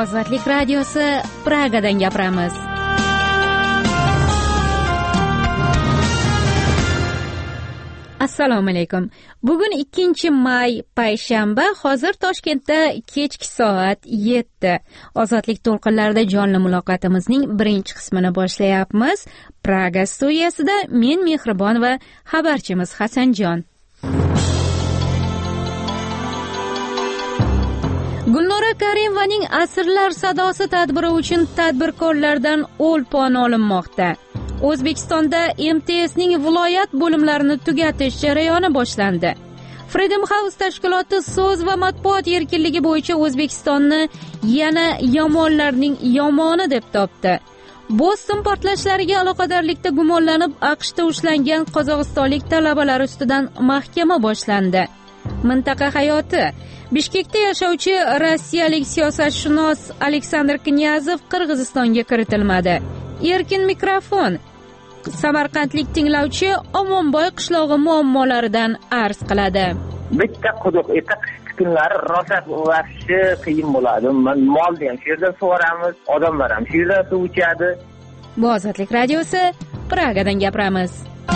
Ozodlik radiosi Pragadan gapiramiz. Assalomu alaykum. Bugun 2-may payshanba, hozir Toshkentda kechki soat 7. Ozodlik to'lqinlarida jonli muloqotimizning birinchi qismini boshlayapmiz. Praga studiyasida men Mehribon va xabarchimiz Hasanjon. Gulnora Karimovaning Asrlar sadosi tadbiri uchun tadbirkorlardan o'lpon olinmoqda. O'zbekistonda MTSning viloyat bo'limlarini tugatish jarayoni boshlandi. Freedom House tashkiloti so'z va matbuot erkinligi bo'yicha O'zbekistonni yana yomonlarning yomoni deb topdi. Boston portlashlariga aloqadorlikda gumonlanib AQShda ushlangan qozog'istonlik talabalar ustidan mahkama boshlandi. Mintaqa hayoti. Bishkekda yashovchi rossiyalik siyosatshunos Aleksandr Knyazov Qirg'izistonga kiritilmadi. Erkin mikrofon. Samarqandlik tinglovchi Omonboy qishlog'i muammolaridan arz qiladi. Bitta quduq qish kunlari rosa vaxshi qiyin bo'ladi. Molni ham shu yerdan sug'oramiz, odamlar ham shu yerdan suv ichadi. Bu Ozodlik radiosi, Pragadan gapiramiz.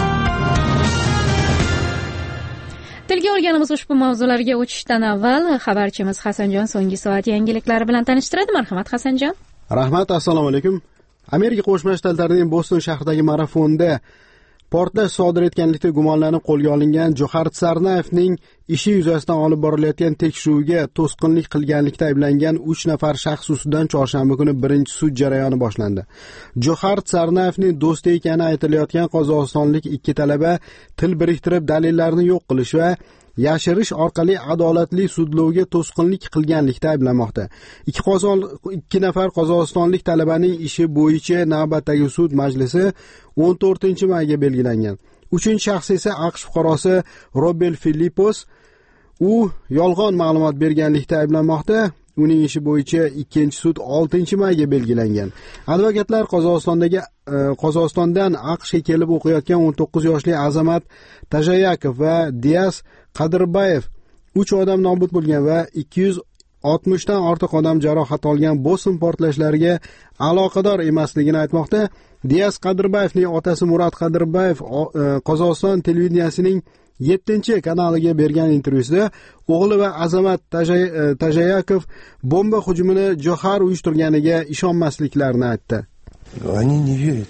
Tilga olganimiz ushbu mavzularga o'tishdan avval xabarchimiz Hasanjon so'nggi soat yangiliklari bilan tanishtiradi. Marhamat Hasanjon. Rahmat, assalomu alaykum. Amerika Qo'shma Shtatlarining Boston shahridagi marafonda portlash sodir etganlikda gumonlanib qo'lga olingan Johar Tsarnaevning ishi yuzasidan olib borilayotgan tekshiruvga to'sqinlik qilganlikda ayblangan 3 nafar shaxs ustidan chorshanba kuni birinchi sud jarayoni boshlandi. Johar Tsarnaevning do'sti ekani aytilayotgan qozog'istonlik 2 talaba til biriktirib dalillarni yo'q qilish va yashirish orqali adolatli sudlovga to'sqinlik qilganlikda ayblanmoqda. 2 nafar qozog'istonlik talabaning ishi bo'yicha navbatdagi sud majlisi 14-mayga belgilangan. 3-shaxs esa AQSh fuqarosi Robel Filippos. U yolg'on ma'lumot berganlikda ayblanmoqda. Uning ishi bo'yicha 2-sud 6-mayga belgilangan. Advokatlar Qozog'istondan AQShga kelib o'qiyotgan 19 yoshli Azamat Tajayakov va Dias Qadirbayev 3 odam nobud bo'lgan va 260 dan ortiq odam jarohat olgan Boston portlashlariga aloqador emasligini aytmoqda. Dias Qadirbayevning otasi Murat Qadirbayev Qozog'iston televideniyasining 7-kanaliga bergan intervyusida o'g'li va Azamat Tajayakov bomba hujumini Johar uyushtirganiga ishonmasliklarini aytdi. Они не верят,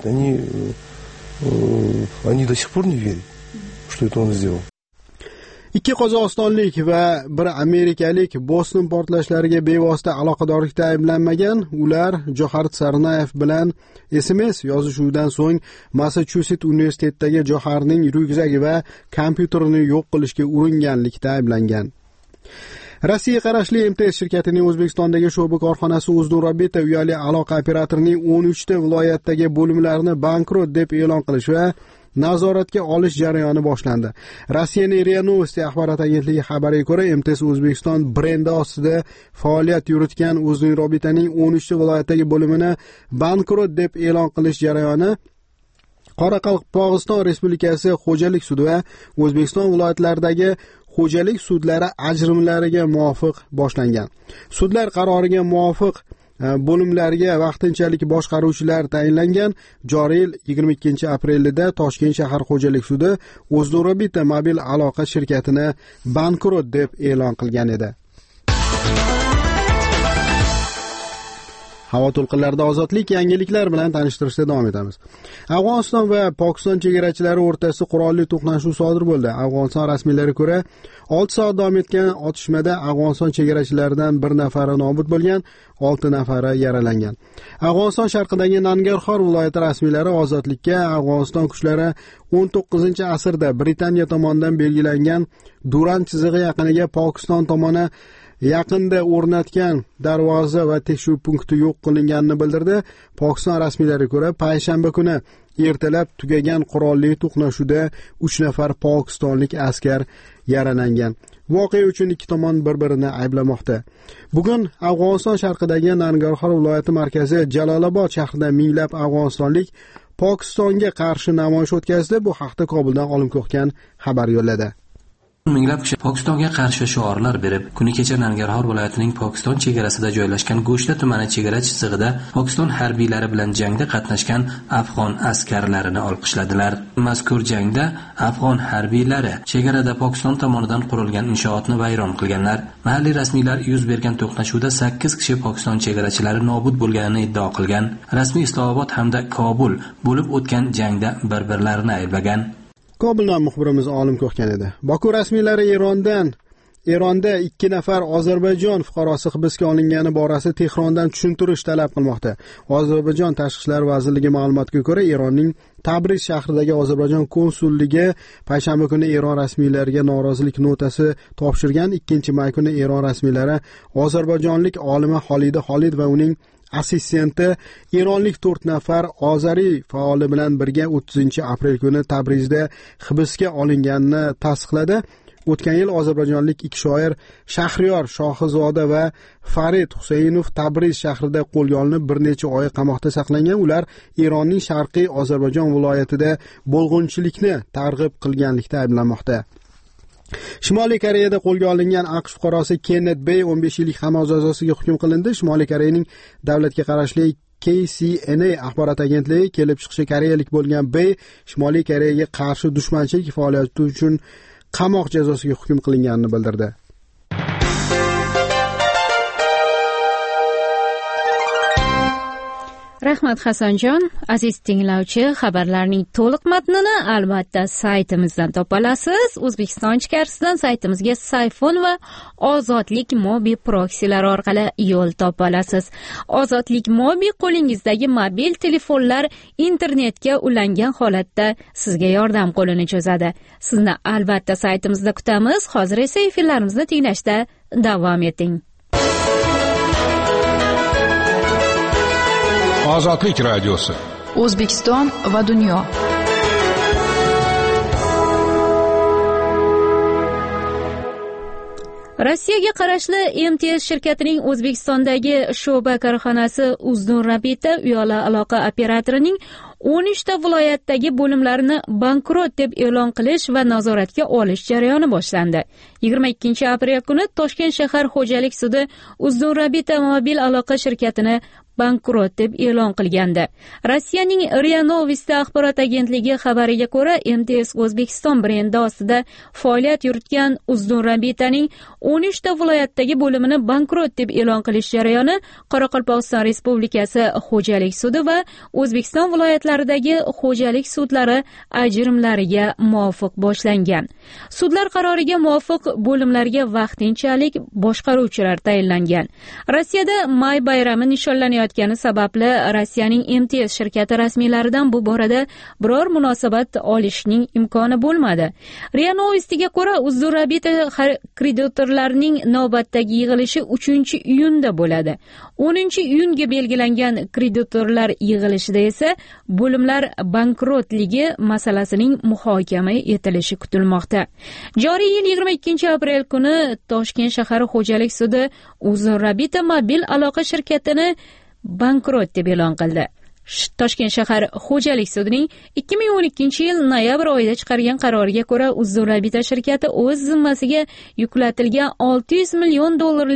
они до сих пор не верят, что это он сделал. 2 qozog'istonlik va 1 amerikalik Boston portlashlariga bevosita aloqadorlikda ayblanmagan. Ular Johar Tsarnaev bilan SMS yozishuvidan so'ng Massachusets universitetidagi Joharning ryukzagi va kompyuterini yo'q qilishga uringanlikda ayblangan. Rossiya qarashli MTS shirkatining O'zbekistondagi sho'ba korxonasi Uzdurobita uyali aloqa operatorining 13 ta viloyatdagi bo'limlarini bankrot deb e'lon qilish va nazoratga olish jarayoni boshlandi. Rossiyaning RIA Novosti axborot agentligi xabariga ko'ra, MTS O'zbekiston brendi ostida faoliyat yuritgan Uzdurobitaning 13 ta viloyatdagi bo'limini bankrot deb e'lon qilish jarayoni Qoraqalpog'iston Respublikasi xo'jalik sudi va O'zbekiston viloyatlaridagi xo'jalik sudlari ajrimlariga muvofiq boshlangan. Sudlar qaroriga muvofiq bo'limlarga vaqtinchalik boshqaruvchilar tayinlangan. Joriy yil 22-aprelda Toshkent shahar xo'jalik sudi Uzdurobita mobil aloqa shirkatini bankrot deb e'lon qilgan edi. Havo to'lqinlarida ozodlik yangiliklar bilan tanishtirishda davom etamiz. Afg'oniston va Pokiston chegarachilari o'rtasida qurolli to'qnashuv sodir bo'ldi. Afg'oniston rasmiylariga ko'ra, 6 soat davom etgan otishmada Afg'oniston chegarachilaridan 1 nafari nobud bo'lgan, 6 nafari yaralangan. Afg'oniston sharqidagi Nangarxor viloyati rasmiylari ozodlikka Afg'oniston kuchlari 19-asrda Britaniya tomonidan belgilangan Durand chizig'i yaqiniga Pokiston tomoni yaqinda o'rnatgan darvoza va tekshiruv punkti yo'q qilinganini bildirdi. Pokiston rasmiylariga ko'ra, payshanba kuni ertalab tugagan qurolli to'qnashuvda 3 nafar pokistonlik askar yaralangan. Voqea uchun 2 tomon bir-birini ayblamoqda. Bugun Afg'oniston sharqidagi Nangarxor viloyati markazi Jalolobod shahrida minglab afg'onistonlik Pokistonga qarshi namoyish o'tkazdi. Bu haqda Kobuldan Olimko'xgan xabar yo'lladi. Minglab kishi Pokistonga qarshi shiorlar berib, kuni kecha Nangarhor viloyatining Pokiston chegarasida joylashgan Go'shta tumani chegara chizig'ida Pokiston harbiylari bilan jangda qatnashgan afg'on askarlarini olqishladilar. Mazkur jangda afg'on harbiylari chegarada Pokiston tomonidan qurilgan inshootni vayron qilganlar. Mahalliy rasmiylar yuz bergan to'qnashuvda 8 kishi Pokiston chegarachilari nobud bo'lganini iddao qilgan. Rasmiy Islomobod hamda Kobul bo'lib o'tgan jangda bir-birlarini ayblagan. Kobuldan muxbirimiz Olim Ko'xkan edi. Boku rasmiylari Eronda 2 nafar Ozarbayjon fuqarosi hibsga olingani borasida Tehrondan tushuntirish talab qilmoqda. Ozarbayjon Tashqi ishlar vazirligi ma'lumotiga ko'ra, Eronning Tabriz shahridagi Ozarbayjon konsulligi payshanba kuni Eron rasmiylariga norozilik notasi topshirgan. 2-may kuni Eron rasmiylari ozarbayjonlik olima Xolida Xolid va uning assistenti eronlik 4 nafar ozariy faoli bilan birga 30-aprel kuni Tabrizda hibsga olinganini tasdiqladi. O'tgan yil ozarbayjonlik 2 shoir Shahriyor Shohizoda va Farid Husaynov Tabriz shahrida qo'lga olinib bir necha oy qamoqda saqlangan. Ular Eronning Sharqiy Ozarbayjon viloyatida bo'lg'unchilikni targ'ib qilganlikda ayblanmoqda. Shimoliy Koreyada qo'lga olingan AQSh fuqarosi Kenneth Bey 15 yillik qamoq jazosiga hukm qilindi. Shimoliy Koreyaning davlatga qarashli KCNA axborot agentligi kelib chiqishi koreyalik bo'lgan Bey Shimoliy Koreyaga qarshi dushmanchilik faoliyati uchun qamoq jazosiga hukm qilinganini bildirdi. Rahmat Hasanjon. Aziz tinglovchi, xabarlarning to'liq matnini albatta saytimizdan topa olasiz. O'zbekiston ichkarisidan saytimizga Sayfon va Ozodlik Mobi proksilari orqali yo'l topa olasiz. Ozodlik Mobi qo'lingizdagi mobil telefonlar internetga ulangan holatda sizga yordam qo'lini cho'zadi. Sizni albatta saytimizda kutamiz. Hozir esa efirlarimizni tinglashda davom eting. Ozodlik radiosi. O'zbekiston va dunyo. Rossiyaga qarashli MTS shirkatining O'zbekistondagi sho'ba korxonasi Uzdun Rabita uyali aloqa operatorining 13 ta viloyatdagi bo'limlarini bankrot deb e'lon qilish va nazoratga olish jarayoni boshlandi. 22-aprel kuni Toshkent shahar xo'jalik sudi Uzdun Rabita mobil aloqa shirkatini bankrot deb e'lon qilgandi. Rossiyaning RIA Novosti axborot agentligi xabariga ko'ra, MTS O'zbekiston brendi ostida faoliyat yuritgan Uzdun Rabitaning 13 ta viloyatdagi bo'limini bankrot deb e'lon qilish jarayoni Qoraqalpog'iston Respublikasi xo'jalik sudi va O'zbekiston viloyatlaridagi xo'jalik sudlari ajrimlariga muvofiq boshlangan. Sudlar qaroriga muvofiq bo'limlarga vaqtinchalik boshqaruvchilar tayinlangan. Rossiyada may bayrami nishonlanayotgani sababli Rossiyaning MTS shirkati rasmiylaridan bu borada biror munosabat olishning imkoni bo'lmadi. RIA Novostiga ko'ra, Uzdun Rabita kreditorlarning navbatdagi yig'ilishi 3-iyunda bo'ladi. 10-iyunga belgilangan kreditorlar yig'ilishida esa bo'limlar bankrotligi masalasining muhokama etilishi kutilmoqda. Joriy yil 22-aprel kuni Toshkent shahar xo'jalik sudi Uzdun Rabita mobil aloqa shirkatini bankrot deb e'lon qildi. Toshkent shahar xo'jalik sudining 2012-yil noyabr oyida chiqargan qaroriga ko'ra, Uzdun Rabita shirkati o'z zimmasiga yuklatilgan $600 million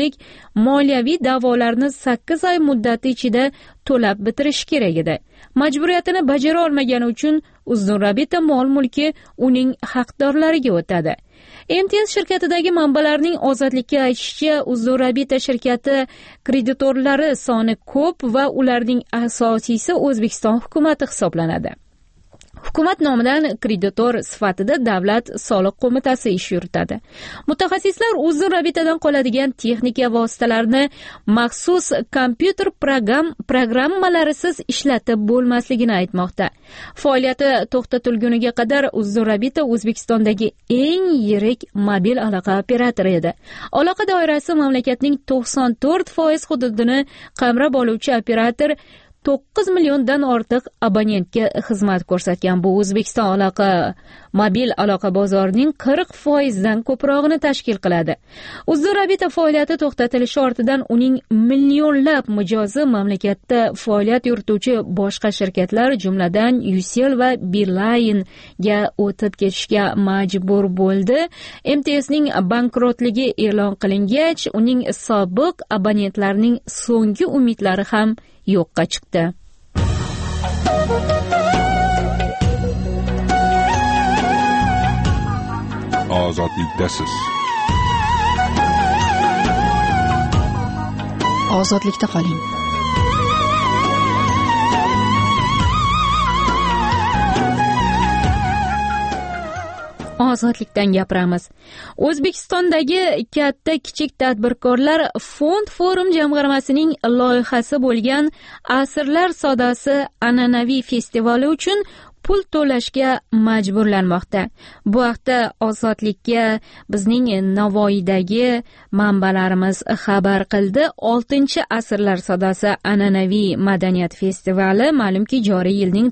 moliyaviy da'volarni 8 oy muddati ichida to'lab bitirish kerak edi. Majburiyatini bajara olmagani uchun Uzdun Rabita mol-mulki uning haqdorlariga o'tadi. MTS shirkatidagi manbalarning Ozodlikka aytishicha, Uzdun Rabita shirkati kreditorlari soni ko'p va ularning asosiysi O'zbekiston hukumati hisoblanadi. Hukumat nomidan kreditor sifatida Davlat soliq qo'mitasi ish yuritadi. Mutaxassislar Uzdun Rabitadan qoladigan texnika vositalarni maxsus kompyuter programmalarisiz ishlatib bo'lmasligini aytmoqda. Faoliyati to'xtatilguniga qadar Uzdun Rabita O'zbekistondagi eng yirik mobil aloqa operatori edi. Aloqa doirasi mamlakatning 94% hududini qamrab oluvchi operator 9 milliondan ortiq abonentga xizmat ko'rsatgan. Bu O'zbekiston aloqa mobil aloqa bozorining 40%dan ko'prog'ini tashkil qiladi. Uzrabita faoliyati to'xtatilishi ortidan uning millionlab mijozi mamlakatda faoliyat yurituvchi boshqa shirkatlar, jumladan Ucell va Beeline ga o'tib ketishga majbur bo'ldi. MTSning bankrotligi e'lon qilingach, uning sobiq abonentlarining so'nggi umidlari ham yo'qqa chiqdi. Ozodlikdasiz. Ozodlikda qoling. Ozodlikdan gapiramiz. O'zbekistondagi katta kichik tadbirkorlar Fond Forum jamg'armasining loyihasi bo'lgan Asrlar sadosi an'anaviy festivali uchun pul to'lashga majburlanmoqda. Bu haqda Ozodlikka bizning Navoiydagi manbalarimiz xabar qildi. 6-asrlar sadosi an'anaviy madaniyat festivali ma'lumki joriy yilning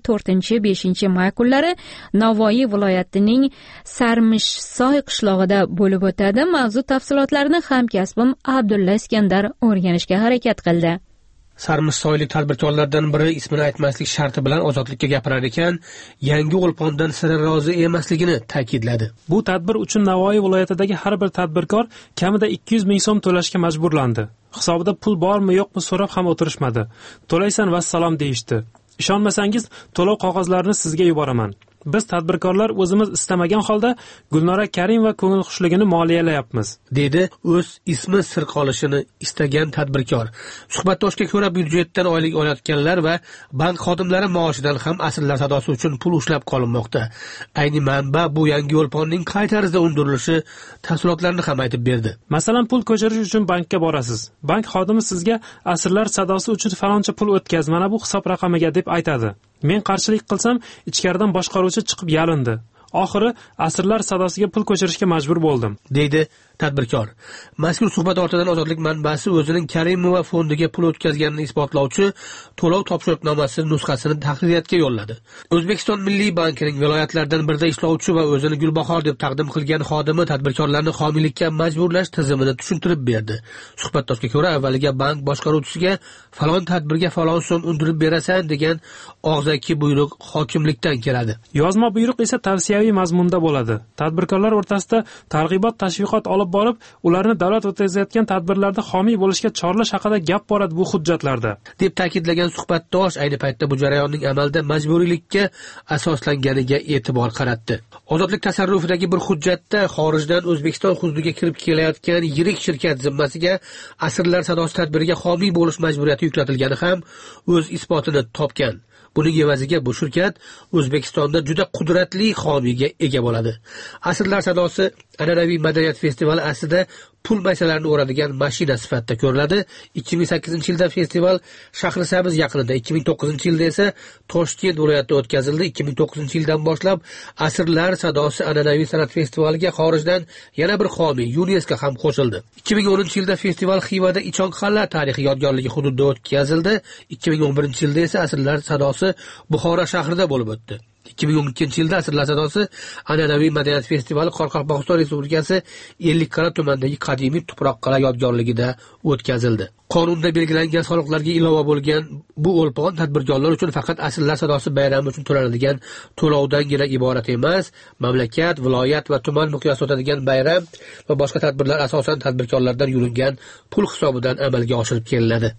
4-5 may kunlari Navoiy viloyatining Sarmishsoy qishlog'ida bo'lib o'tadi. Mavzu tafsilotlarini hamkasbim Abdulla Iskandar o'rganishga harakat qildi. Sarmishsoylik tadbirkorlardan biri ismini aytmaslik sharti bilan Ozodlikka gapirar ekan, yangi o'lpondan sira rozi emasligini ta'kidladi. Bu tadbir uchun Navoiy viloyatidagi har bir tadbirkor kamida 200 ming so'm to'lashga majburlandi. Hisobida pul bormi yo'qmi so'rab ham o'tirishmadi. To'laysan vassalom deyishdi. Ishonmasangiz to'lov qog'ozlarini sizga yuboraman. Biz tadbirkorlar o'zimiz istamagan holda Gulnora Karim va ko'ngil xushligini moliyalayapmiz, dedi o'z ismi sir qolishini istagan tadbirkor. Suhbatdoshga ko'ra byudjetdan oylik olayotganlar va bank xodimlari maoshidan ham asrlar sadosi uchun pul ushlab qolinmoqda. Ayni manba bu yangi o'lponning qay tarzda undirilishi tafsilotlarini ham aytib berdi. Masalan, pul ko'chirish uchun bankka borasiz. Bank xodimi sizga asrlar sadosi uchun faloncha pul o'tkaz, mana bu hisob raqamiga deb aytadi. Men qarshilik qilsam, ichkaridan boshqaruvchi chiqib yalindi. Oxiri asrlar sadosiga pul ko'chirishga majbur bo'ldim, deydi tadbirkor. Mazkur suhbat ortidan Ozodlik manbasi o'zining Karimova fondiga pul o'tkazganini isbotlovchi to'lov topshiriqnomasi nusxasini tahririyatga yo'lladi. O'zbekiston Milliy bankining viloyatlardan birida ishlovchi va o'zini Gulbahor deb taqdim qilgan xodimi tadbirkorlarni homiylikka majburlash tizimini tushuntirib berdi. Suhbatdoshga ko'ra, avvaliga bank boshqaruvchisiga falon tadbirga falon so'm undirib berasan degan og'zaki buyruq hokimlikdan keladi. Yozma buyruq esa tavsiyaviy mazmunda bo'ladi. Tadbirkorlar o'rtasida targ'ibot tashviqot olib borib, ularni davlat o'tkazayotgan tadbirlarda homiy bo'lishga chorlash haqida gap boradi bu hujjatlarda, deb ta'kidlagan suhbatdosh ayni paytda bu jarayonning amalda majburiylikka asoslanganiga e'tibor qaratdi. Ozodlik tasarrufidagi bir hujjatda xorijdan O'zbekiston hududiga kirib kelayotgan yirik shirkat zimmasiga asrlar sadosi tadbiriga homiy bo'lish majburiyati yuklatilgani ham o'z isbotini topgan. Buning evaziga bu shirkat O'zbekistonda juda qudratli homiyga ega bo'ladi. Asrlar sadosi an'anaviy madaniyat festivali aslida pul maysalarini o'radigan mashina sifatida ko'riladi. 2008-yilda festival Shahrisabz yaqinida, 2009-yilda esa Toshkent viloyatida o'tkazildi. 2009-yildan boshlab Asrlar sadosi an'anaviy san'at festivaliga xorijdan yana bir homiy UNESCO ham qo'shildi. 2010-yilda festival Xivada Ichonqal'a tarixiy yodgorligi hududida o'tkazildi. 2011-yilda esa Asrlar sadosi Buxoro shahrida bo'lib o'tdi. 2012-yilda Asrlar sadosi an'anaviy madaniyat festivali Qoraqalpog'iston Respublikasi Ellikqal'a tumanidagi qadimiy Tuproqqal'a yodgorligida o'tkazildi. Qonunda belgilangan soliqlarga ilova bo'lgan bu o'lpon tadbirkorlar uchun faqat Asrlar sadosi bayrami uchun to'lanadigan to'lovdangina iborat emas, mamlakat, viloyat va tuman miqyosida o'tadigan bayram va boshqa tadbirlar asosan tadbirkorlardan yulingan pul hisobidan amalga oshirib kelinadi.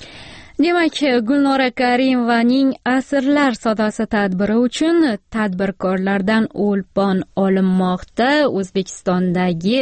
Demak, Gulnora Karimovaning Asrlar sadosi tadbiri uchun tadbirkorlardan o'lpon olinmoqda. O'zbekistondagi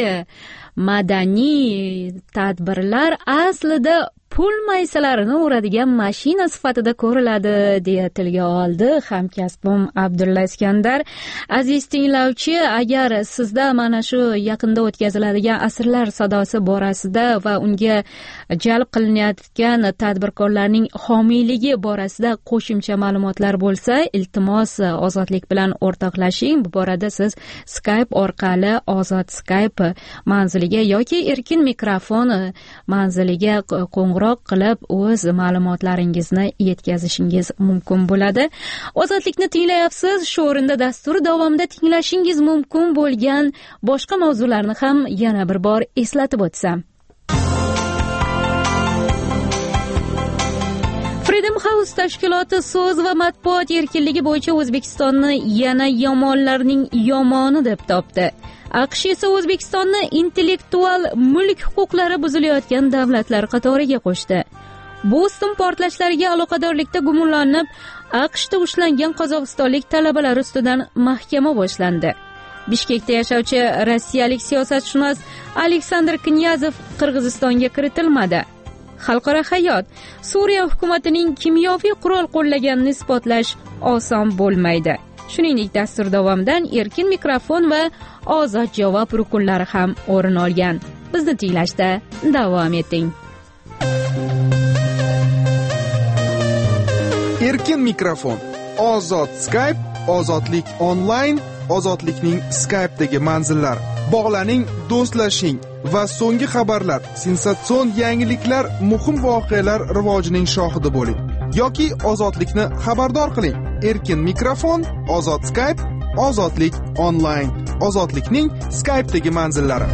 madaniy tadbirlar aslida pul maysalarini uradigan mashina sifatida ko'riladi, deya tilga oldi hamkasbim Abdulla Iskandar. Aziz tinglovchi, agar sizda mana shu yaqinda o'tkaziladigan Asrlar sadosi borasida va unga jalb qilinayotgan tadbirkorlarning homiyligi borasida qo'shimcha ma'lumotlar bo'lsa, iltimos Ozodlik bilan o'rtoqlashing. Bu borada siz Skype orqali Ozod Skype manziliga yoki erkin mikrofon manziliga qo'ng'iroq qo'ng'iroq qilib o'z ma'lumotlaringizni yetkazishingiz mumkin bo'ladi. Ozodlikni tinglayapsiz. Shu o'rinda dastur davomida tinglashingiz mumkin bo'lgan boshqa mavzularni ham yana bir bor eslatib o'tsam. Freedom House tashkiloti so'z va matbuot erkinligi bo'yicha O'zbekistonni yana yomonlarning yomoni deb topdi. AQSh esa O'zbekistonni intellektual mulk huquqlari buzilayotgan davlatlar qatoriga qo'shdi. Boston portlashlariga aloqadorlikda gumonlanib, AQShda ushlangan qozog'istonlik talabalar ustidan mahkama boshlandi. Bishkekda yashovchi rossiyalik siyosatshunos Aleksandr Knyazov Qirg'izistonga kiritilmadi. Xalqaro hayot: Suriya hukumatining kimyoviy qurol qo'llaganini isbotlash oson bo'lmaydi. Shuningdek, dastur davomidan erkin mikrofon va ozod javob rukunlari ham o'rin olgan. Bizni tinglashda davom eting. Erkin mikrofon, ozod Skype, ozodlik onlayn, ozodlikning Skype'dagi manzillari. Bog'laning, do'stlashing va so'nggi xabarlar, sensatsion yangiliklar, muhim voqealar rivojining shohidi bo'ling yoki ozodlikni xabardor qiling. Erkin mikrofon, ozod Skype, ozodlik onlayn, ozodlikning Skype'dagi manzillari.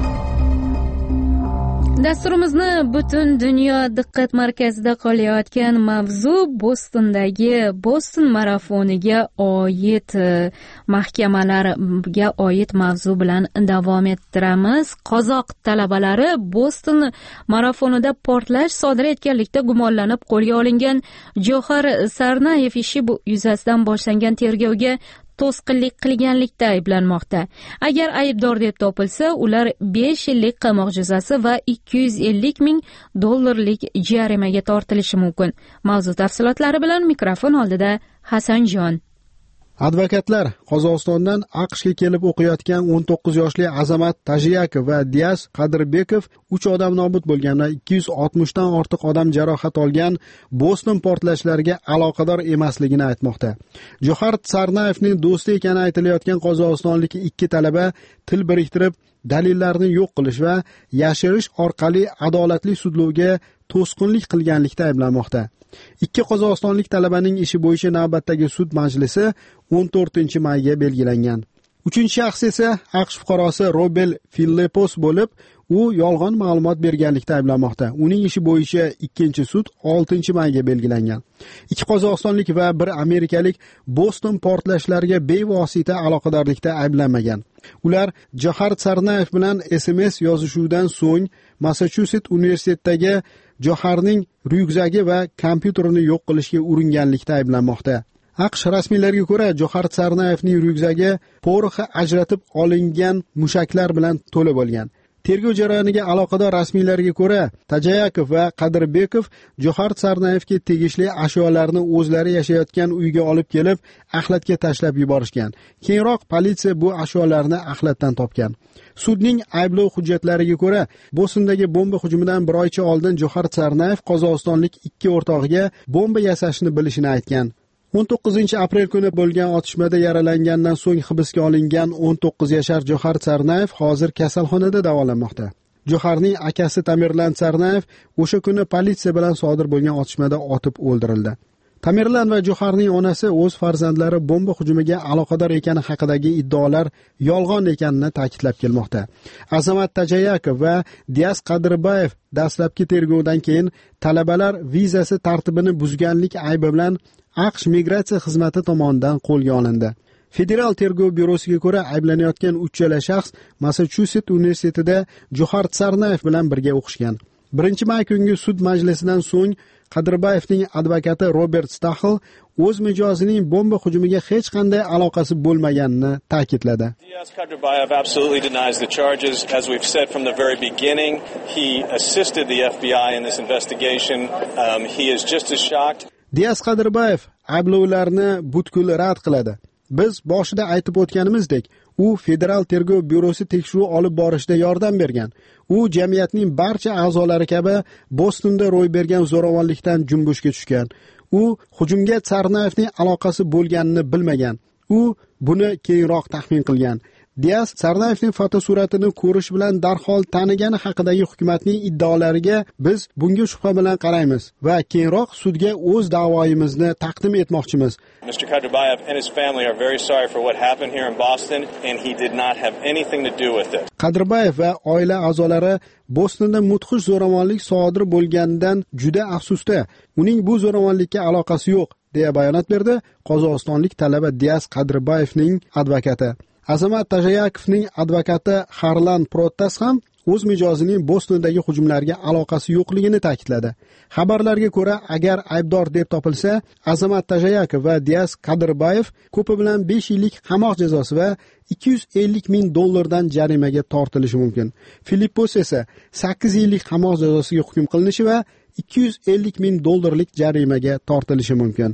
Dasturimizni butun dunyo diqqat markazida qolayotgan mavzu Bostondagi Boston marafoniga oid mahkamalarga oid mavzu bilan davom ettiramiz. Qozoq talabalari Boston marafonida portlash sodir etganlikda gumonlanib qo'lga olingan Johar Sarnayev ishi yuzasidan boshlangan tergovga to'sqinlik qilganlikda ayblanmoqda. Agar aybdor deb topilsa, ular 5 yillik qamoq jazosi va $250,000 jarimaga tortilishi mumkin. Mavzu tafsilotlari bilan mikrofon oldida Hasanjon. Advokatlar Qozog'istondan AQShga kelib o'qiyotgan 19 yoshli Azamat Tajiyakov va Dias Qadirbekov 3 odam nobud bo'lgan va 260 dan ortiq odam jarohat olgan Boston portlashlariga aloqador emasligini aytmoqda. Johar Sarnayevning do'sti ekani aytilayotgan qozog'istonlik 2 talaba til biriktirib, dalillarni yo'q qilish va yashirish orqali adolatli sudlovga to'sqinlik qilganlikda ayblanmoqda. 2 qozog'istonlik talabaning ishi bo'yicha navbatdagi sud majlisi 14-mayga belgilangan. 3-shaxs esa AQSh fuqarosi Robel Fillepos bo'lib, u yolg'on ma'lumot berganlikda ayblanmoqda. Uning ishi bo'yicha 2-sud 6-mayga belgilangan. 2 qozog'istonlik va 1 amerikalik Boston portlashlariga bevosita aloqadorlikda ayblanmagan. Ular Johar Sarnayev bilan SMS yozishuvdan so'ng Massachusets universitetidagi Joharning ryukzagi va kompyuterini yo'q qilishga uringanlikda ayblanmoqda. AQSh rasmiylariga ko'ra, Johar Sarnayevning ryukzagi poroxi ajratib olingan mushaklar bilan to'la bo'lgan. Tergov jarayoniga aloqador rasmiylarga ko'ra, Tajayakov va Qadirbekov Johar Sarnayevga tegishli ashyolarni o'zlari yashayotgan uyga olib kelib, axlatga tashlab yuborishgan. Keyinroq politsiya bu ashyolarni axlatdan topgan. Sudning ayblov hujjatlariga ko'ra, Bostondagi bomba hujumidan bir oycha oldin Johar Sarnayev qozog'istonlik 2 o'rtog'iga bomba yasashni bilishini aytgan. 19-aprel kuni bo'lgan otishmada yaralangandan so'ng hibsga olingan 19 yashar Johar Sarnayev hozir kasalxonada davolanmoqda. Joharning akasi Tamerlan Sarnayev o'sha kuni politsiya bilan sodir bo'lgan otishmada otib o'ldirildi. Tamerlan va Joharning onasi o'z farzandlari bomba hujumiga aloqador ekani haqidagi iddaolar yolg'on ekanini ta'kidlab kelmoqda. Azamat Tajayakov va Dias Qadirbayev dastlabki tergovdan keyin talabalar vizasi tartibini buzganlik aybi bilan AQSh migratsiya xizmati tomonidan qo'lga olindi. Federal tergov byurosiga ko'ra, ayblanayotgan 3 chala shaxs Massachusets universitetida Johar Sarnayev bilan birga o'qishgan. 1-may kungi sud majlisidan so'ng Qadirbayevning advokati Robert Stahl o'z mijozining bomba hujumiga hech qanday aloqasi bo'lmaganini ta'kidladi. Dias Qadirbayev absolutely denies the charges. As we've said from the very beginning, he assisted the FBI in this investigation. He is just as shocked. Dias Qadirbayev ayblovlarni butkul rad qiladi. Biz boshida aytib o'tganimizdek, u Federal tergov byurosi tekshiruv olib borishda yordam bergan. U jamiyatning barcha a'zolari kabi Bostonda ro'y bergan zo'ravonlikdan junbushga tushgan. U hujumga Sarnayevning aloqasi bo'lganini bilmagan. U buni keyinroq taxmin qilgan. Dias Sarnayevning fotosuratini ko'rish bilan darhol tanigani haqidagi hukumatning iddaolariga biz bunga shubha bilan qaraymiz va keyinroq sudga o'z da'voyimizni taqdim etmoqchimiz. Mr. Kadirbayev and his family are very sorry for what happened here in Boston and he did not have anything to do with it. Kadirbayev va oila a'zolari Bostonda mudhish zo'ravonlik sodir bo'lganidan juda afsusda. Uning bu zo'ravonlikka aloqasi yo'q, deya bayonot berdi qozog'istonlik talaba Dias Kadirbayevning advokati. Azamat Tajayakovning advokati Harlan Protas ham o'z mijozining Bostondagi hujumlarga aloqasi yo'qligini ta'kidladi. Xabarlarga ko'ra, agar aybdor deb topilsa, Azamat Tajayakov va Dias Kadirbayev ko'pi bilan 5 yillik qamoq jazosi va $250,000 dan jarimaga tortilishi mumkin. Filippos esa 8 yillik qamoq jazosiga hukm qilinishi va $250,000 jarimaga tortilishi mumkin.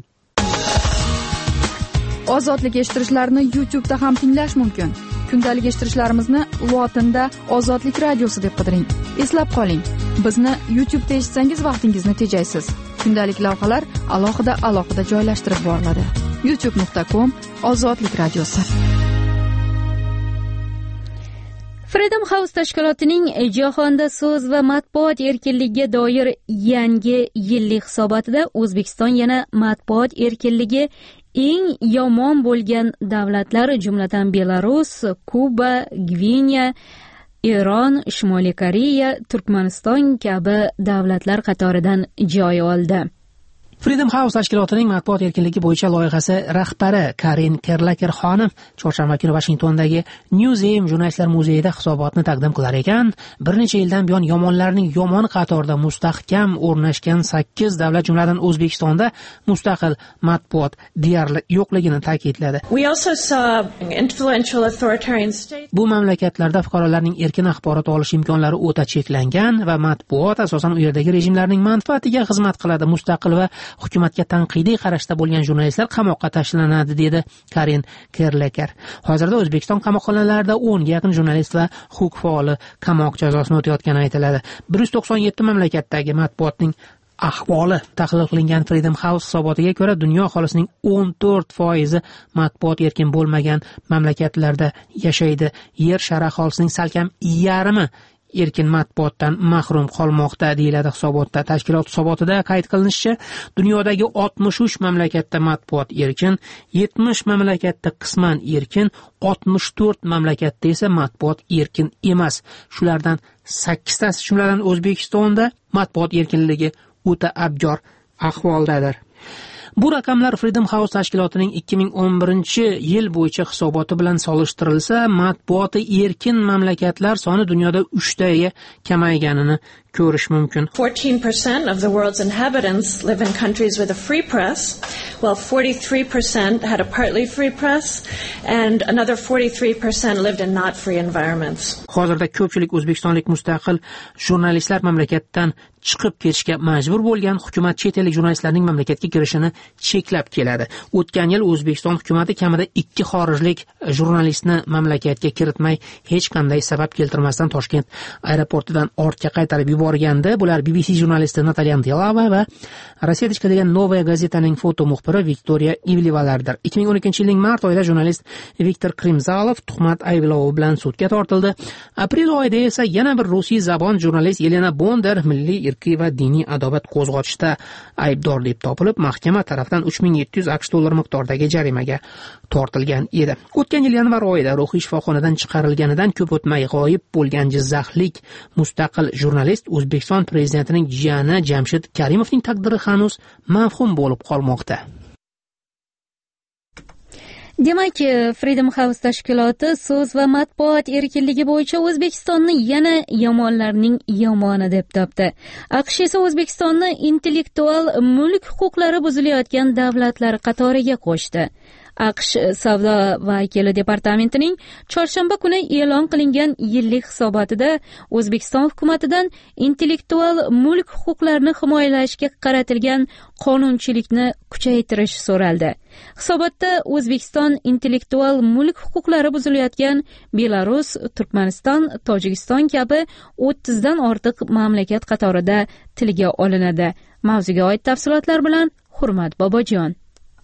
Ozodlik eshittirishlarni YouTube'da ham tinglash mumkin. Kundalik eshittirishlarimizni lotinda Ozodlik radiosi deb qidiring. Eslab qoling, bizni YouTube'da eshitsangiz vaqtingizni tejaysiz. Kundalik lavhalar alohida joylashtirib boriladi. youtube.com/Ozodlik radiosi. Freedom House tashkilotining jahonda so'z va matbuot erkinligiga doir yangi yillik hisobotida O'zbekiston yana matbuot erkinligi eng yomon bo'lgan davlatlar, jumladan Belarus, Kuba, Gvineya, Eron, Shimoliy Koreya, Turkmaniston kabi davlatlar qatoridan joy oldi. Freedom House tashkilotining matbuot erkinligi bo'yicha loyihasi rahbari Karin Kerlaker xonim chorshanba kuni Washingtondagi Museum jurnalistlar muzeyida hisobotni taqdim qilar ekan, bir necha yildan buyon yomonlarning yomon qatorida mustahkam o'rnashgan 8 davlat, jumladan O'zbekistonda mustaqil matbuot deyarli yo'qligini ta'kidladi. Bu mamlakatlarda fuqarolarning erkin axborot olish imkonlari o'ta cheklangan va matbuot asosan u yerdagi rejimlarning manfaatiga xizmat qiladi. Mustaqil va hukumatga tanqidiy qarashda bo'lgan jurnalistlar qamoqqa tashlanadi, dedi Karin Kerlaker. Hozirda O'zbekiston qamoqxonalarida 10 ga yaqin jurnalist va huquq faoli qamoq jazosini o'tayotgani aytiladi. 197 mamlakatdagi matbuotning ahvoli tahlil qilingan Freedom House hisobotiga ko'ra, dunyo aholisining 14% matbuot erkin bo'lmagan mamlakatlarda yashaydi. Yer shari aholisining salkam yarmi erkin matbuotdan mahrum qolmoqda, deyiladi hisobotda. Tashkilot hisobotida qayd qilinishicha, dunyodagi 63 mamlakatda matbuot erkin, 70 mamlakatda qisman erkin, 64 mamlakatda esa matbuot erkin emas. Shulardan 8 tasi, jumladan O'zbekistonda matbuot erkinligi o'ta abgor ahvoldadir. Bu raqamlar Freedom House tashkilotining 2011-yil bo'yicha hisoboti bilan solishtirilsa, matbuoti erkin mamlakatlar soni dunyoda 3 taga kamayganini ko'rish mumkin. 14% of the world's inhabitants live in countries with a free press, while 43% had a partly free press, and another 43% lived in not free environments. Hozirda ko'pchilik o'zbekistonlik mustaqil jurnalistlar mamlakatdan chiqib ketishga majbur bo'lgan, hukumat chet ellik jurnalistlarning mamlakatga kirishini cheklab keladi. O'tgan yil O'zbekiston hukumatı kamida 2 xorijlik jurnalistni mamlakatga kiritmay, hech qanday sabab keltirmasdan Toshkent aeroportidan ortga qaytarib yuborgandi. Bular BBC jurnalisti Natalya Andelova va Rossiyada degan Novaya gazetaning foto muxbiri Viktoriya Ivlevalardir. 2012-yilning mart oyida jurnalist Viktor Krimzalov tuhmat ayblovi bilan sudga tortildi. Aprel oyida esa yana bir rusiy zabon jurnalist Yelena Bonder milliy irqiy va diniy adovat qo'zg'atishda aybdor deb topilib, mahkama tomonidan $3700 miqdoridagi jarimaga tortilgan edi. O'tgan yil yanvar oyida ruhiy shifoxonadan chiqarilganidan ko'p o'tmay g'oyib bo'lgan jizzaxlik mustaqil jurnalist O'zbekiston prezidentining jiyani Jamshid Karimovning taqdiri hanuz mavhum bo'lib qolmoqda. Demak, Freedom House tashkiloti so'z va matbuot erkinligi bo'yicha O'zbekistonni yana yomonlarning yomoni deb topdi. AQSh esa O'zbekistonni intellektual mulk huquqlari buzilayotgan davlatlar qatoriga qo'shdi. AQSh savdo vakili departamentining chorshanba kuni e'lon qilingan yillik hisobotida O'zbekiston hukumatidan intellektual mulk huquqlarini himoyalashga qaratilgan qonunchilikni kuchaytirish so'raldi. Hisobotda O'zbekiston intellektual mulk huquqlari buzilayotgan Belarus, Turkmaniston, Tojikiston kabi 30 dan ortiq mamlakat qatorida tilga olinadi. Mavzuga oid tafsilotlar bilan Hurmat Bobojon.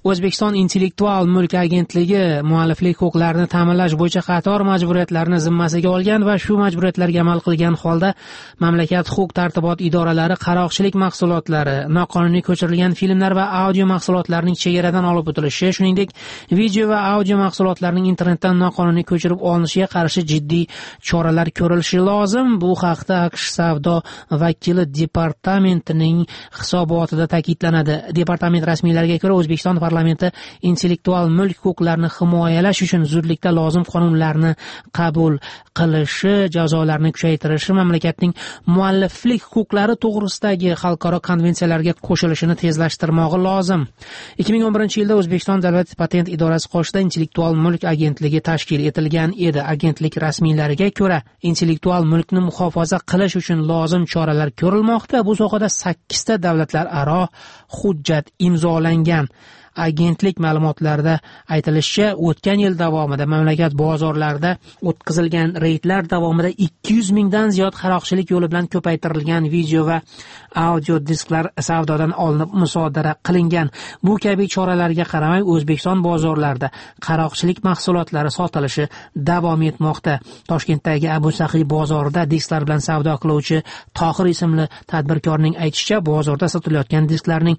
O'zbekiston Intellektual mulk agentligi mualliflik huquqlarini ta'minlash bo'yicha qator majburiyatlarni zimmasiga olgan va shu majburiyatlarga amal qilgan holda mamlakat huquq-tartibot idoralari qaroqchilik mahsulotlari, noqonuniy ko'chirilgan filmlar va audio mahsulotlarining chegaradan olib o'tilishi, shuningdek video va audio mahsulotlarning internetdan noqonuniy ko'chirib olinishiga qarshi jiddiy choralar ko'rilishi lozim. Bu haqda AQSh savdo vakili departamentining hisobotida ta'kidlanadi. Departament rasmiylariga ko'ra, O'zbekiston parlamenti intellektual mulk huquqlarini himoyalash uchun zudlikda lozim qonunlarni qabul qilishi, jazolarni kuchaytirishi, mamlakatning mualliflik huquqlari to'g'risidagi xalqaro konvensiyalarga qo'shilishini tezlashtirmog'i lozim. 2011-yilda O'zbekiston davlat patent idorasi qoshida intellektual mulk agentligi tashkil etilgan edi. Agentlik rasmiylariga ko'ra, intellektual mulkni muhofaza qilish uchun lozim choralar ko'rilmoqda. Bu sohada 8 ta davlatlararo hujjat imzolangan. Agentlik ma'lumotlarida aytilishicha, o'tgan yil davomida mamlakat bozorlarida o'tkazilgan reydlar davomida 200 mingdan ziyod qaroqchilik yo'li bilan ko'paytirilgan video va audio disklar savdodan olinib musodara qilingan. Bu kabi choralarga qaramay, O'zbekiston bozorlarida qaroqchilik mahsulotlari sotilishi davom etmoqda. Toshkentdagi Abu Saxiy bozorida disklar bilan savdo qiluvchi Tohir ismli tadbirkorning aytishicha, bozorda sotilayotgan disklarning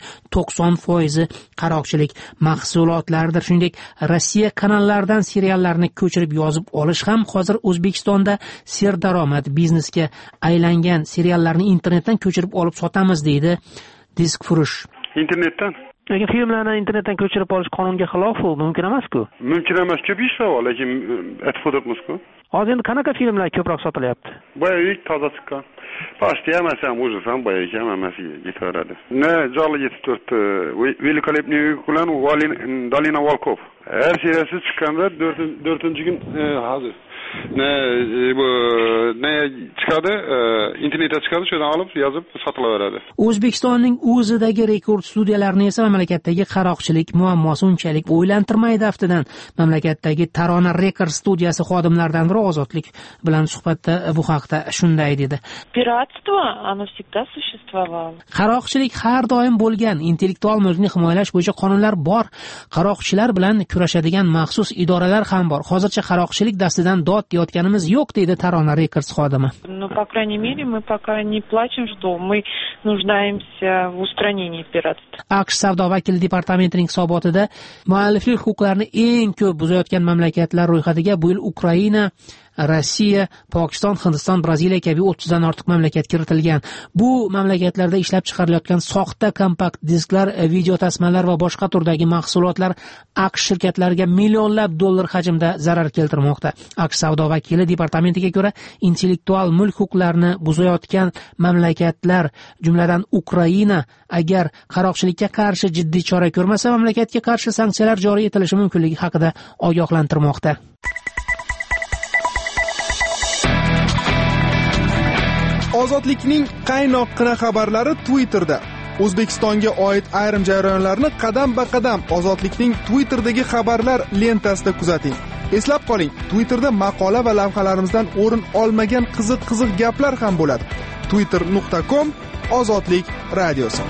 90% qaroqchilik mahsulotlaridir. Shuningdek, Rossiya kanallaridan seriallarni ko'chirib yozib olish ham hozir O'zbekistonda serdaromad biznesga aylangan. Seriallarni internetdan ko'chirib olib sotamiz deydi Diskfurush. Internetdan? Lekin filmlarni internetdan ko'chirib olish qonunga xilof-ku, mumkin emas-ku. Mumkin emas, ko'p ish bor, lekin aytib-o'tibmiz-ku. Hozir endi qanaqa filmlar ko'proq sotilyapti? Boyagi toza chiqqan. Почти hammasi ham o'zi ham boyagi hammasiga yetaveradi. Jolly 74 великолепный bilan Dolina Volkov. Her seriyasi chiqqanda 4-kun hozir. Ne chiqadi, internetga chiqadi, shundan olib yozib sotilaveradi. O'zbekistonning o'zidagi rekord studiyalarni esa mamlakatdagi qaroqchilik muammosi unchalik o'ylantirmaydi. Aftidan mamlakatdagi Tarona Record studiyasi xodimlaridan biri Ozodlik bilan suhbatda bu haqda shunday dedi. Piratство, оно всегда существовало. Qaroqchilik har doim bo'lgan. Intellektual mulkni himoyalash bo'yicha qonunlar bor. Qaroqchilar bilan kurashadigan maxsus idoralar ham bor. Hozircha qaroqchilik dastidan dod yotganimiz yo'q, deydi Tarona Records xodimi. Ну, по крайней мере, мы пока не плачем, что мы нуждаемся в устранении пиратства. AQSh savdo vakili departamentining hisobotida mualliflik huquqlarini eng ko'p buzayotgan mamlakatlar ro'yxatiga bu yil Ukraina, Rossiya, Pokiston, Hindiston, Braziliya kabi 30 dan ortiq mamlakat kiritilgan. Bu mamlakatlarda ishlab chiqarilayotgan soxta kompakt disklar, video tasmalar va boshqa turdagi mahsulotlar AQSh shirkatlariga millionlab dollar hajmda zarar keltirmoqda. AQSh savdo vakili departamentiga ko'ra, intellektual mulk huquqlarini buzayotgan mamlakatlar, jumladan Ukraina, agar qaroqchilikka qarshi jiddiy chora ko'rmasa, mamlakatga qarshi sanksiyalar joriy etilishi mumkinligi haqida ogohlantirmoqda. Ozodlikning qaynoqqina xabarlari Twitterda. O'zbekistonga oid ayrim jarayonlarni qadam-ba-qadam Ozodlikning Twitterdagi xabarlar lentasida kuzating. Eslab qoling, Twitterda maqola va lavhalarimizdan o'rin olmagan qiziq gaplar ham bo'ladi. twitter.com/ozodlik radiosi.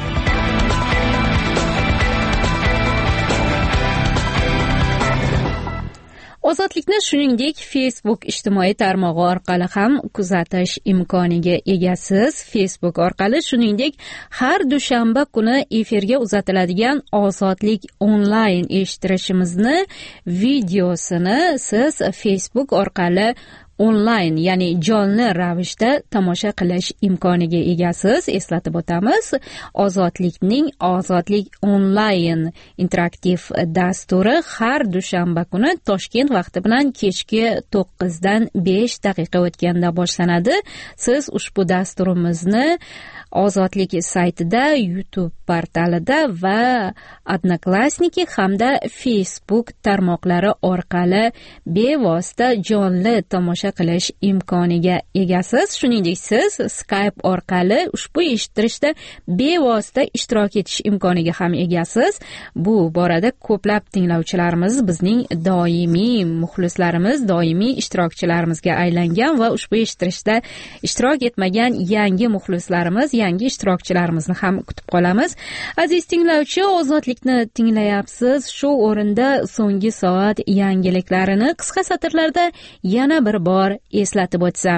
Ozodlikni shuningdek Facebook ijtimoiy tarmog'i orqali ham kuzatish imkoniga egasiz. Facebook orqali shuningdek har dushanba kuni efirga uzatiladigan Ozodlik onlayn eshittirishimizni videosini siz Facebook orqali onlayn, ya'ni jonli ravishda tomosha qilish imkoniga egasiz. Eslatib o'tamiz, Ozodlikning Ozodlik onlayn interaktiv dasturi har dushanba kuni Toshkent vaqti bilan kechki 9 dan 5 daqiqa o'tganda boshlanadi. Siz ushbu dasturimizni Ozodlik saytida, YouTube portalida va Odnoklassniki hamda Facebook tarmoqlari orqali bevosita jonli tomosha qilish imkoniga egasiz. Shuningdek, siz Skype orqali ushbu eshittirishda bevosita ishtirok etish imkoniga ham egasiz. Bu borada ko'plab tinglovchilarimiz bizning doimiy muxlislarimiz, doimiy ishtirokchilarimizga aylangan va ushbu eshittirishda ishtirok etmagan yangi muxlislarimiz, yangi ishtirokchilarimizni ham kutib qolamiz. Aziz tinglovchi, Ozodlikni tinglayapsiz. Shu o'rinda so'nggi soat yangiliklarini qisqa satrlarda yana bir bor eslatib o'tsam.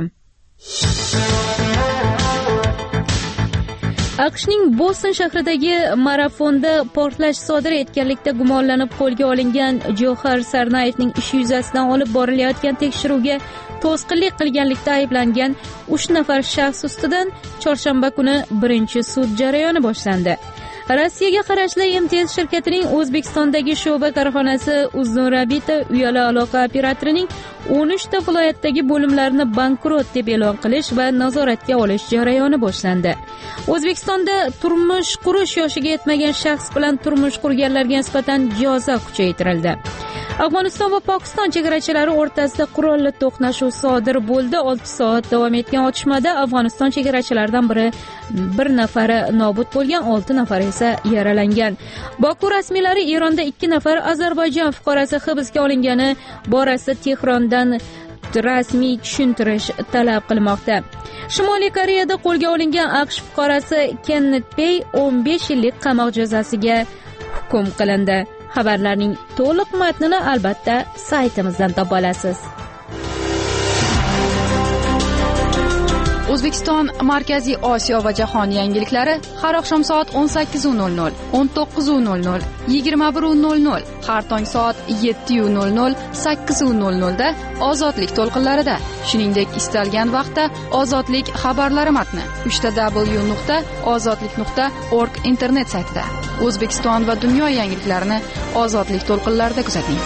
AQShning Boston shahridagi marafonda portlash sodir etganlikda gumonlanib qo'lga olingan Johar Sarnayevning ishi yuzasidan olib borilayotgan tekshiruvga to'sqinlik qilganlikda ayblangan 3 nafar shaxs ustidan chorshanba kuni birinchi sud jarayoni boshlandi. Rossiyaga qarashli MTS shirkatining O'zbekistondagi sho'ba korxonasi Uznurabita uyali aloqa operatorining 13 ta viloyatdagi bo'limlarini bankrot deb e'lon qilish va nazoratga olish jarayoni boshlandi. O'zbekistonda turmush qurish yoshiga yetmagan shaxs bilan turmush qurganlarga nisbatan jazo kuchaytirildi. Afg'oniston va Pokiston chegarachilari o'rtasida qurolli to'qnashuv sodir bo'ldi. 6 soat davom etgan otishmada Afg'oniston chegarachilaridan biri bir nafari nobud bo'lgan, 6 nafar esa yaralangan. Boku rasmiylari Eronda 2 nafar Ozarbayjon fuqarosi hibsga olingani borasida Tehrondan rasmiy tushuntirish talab qilmoqda. Shimoliy Koreyada qo'lga olingan AQSh fuqarosi Kenneth Pey 15 yillik qamoq jazosiga hukm qilindi. Xabarlarning to'liq matnini albatta saytimizdan topa olasiz. O'zbekiston, Markaziy Osiyo va jahon yangiliklari har oqshom soat 18:00, 19:00, 21:00, har tong soat 7:00, 8:00 da Ozodlik to'lqinlarida. Shuningdek, istalgan vaqtda Ozodlik xabarlari matni www.ozodlik.org internet saytida. O'zbekiston va dunyo yangiliklarini Ozodlik to'lqinlarida kuzating.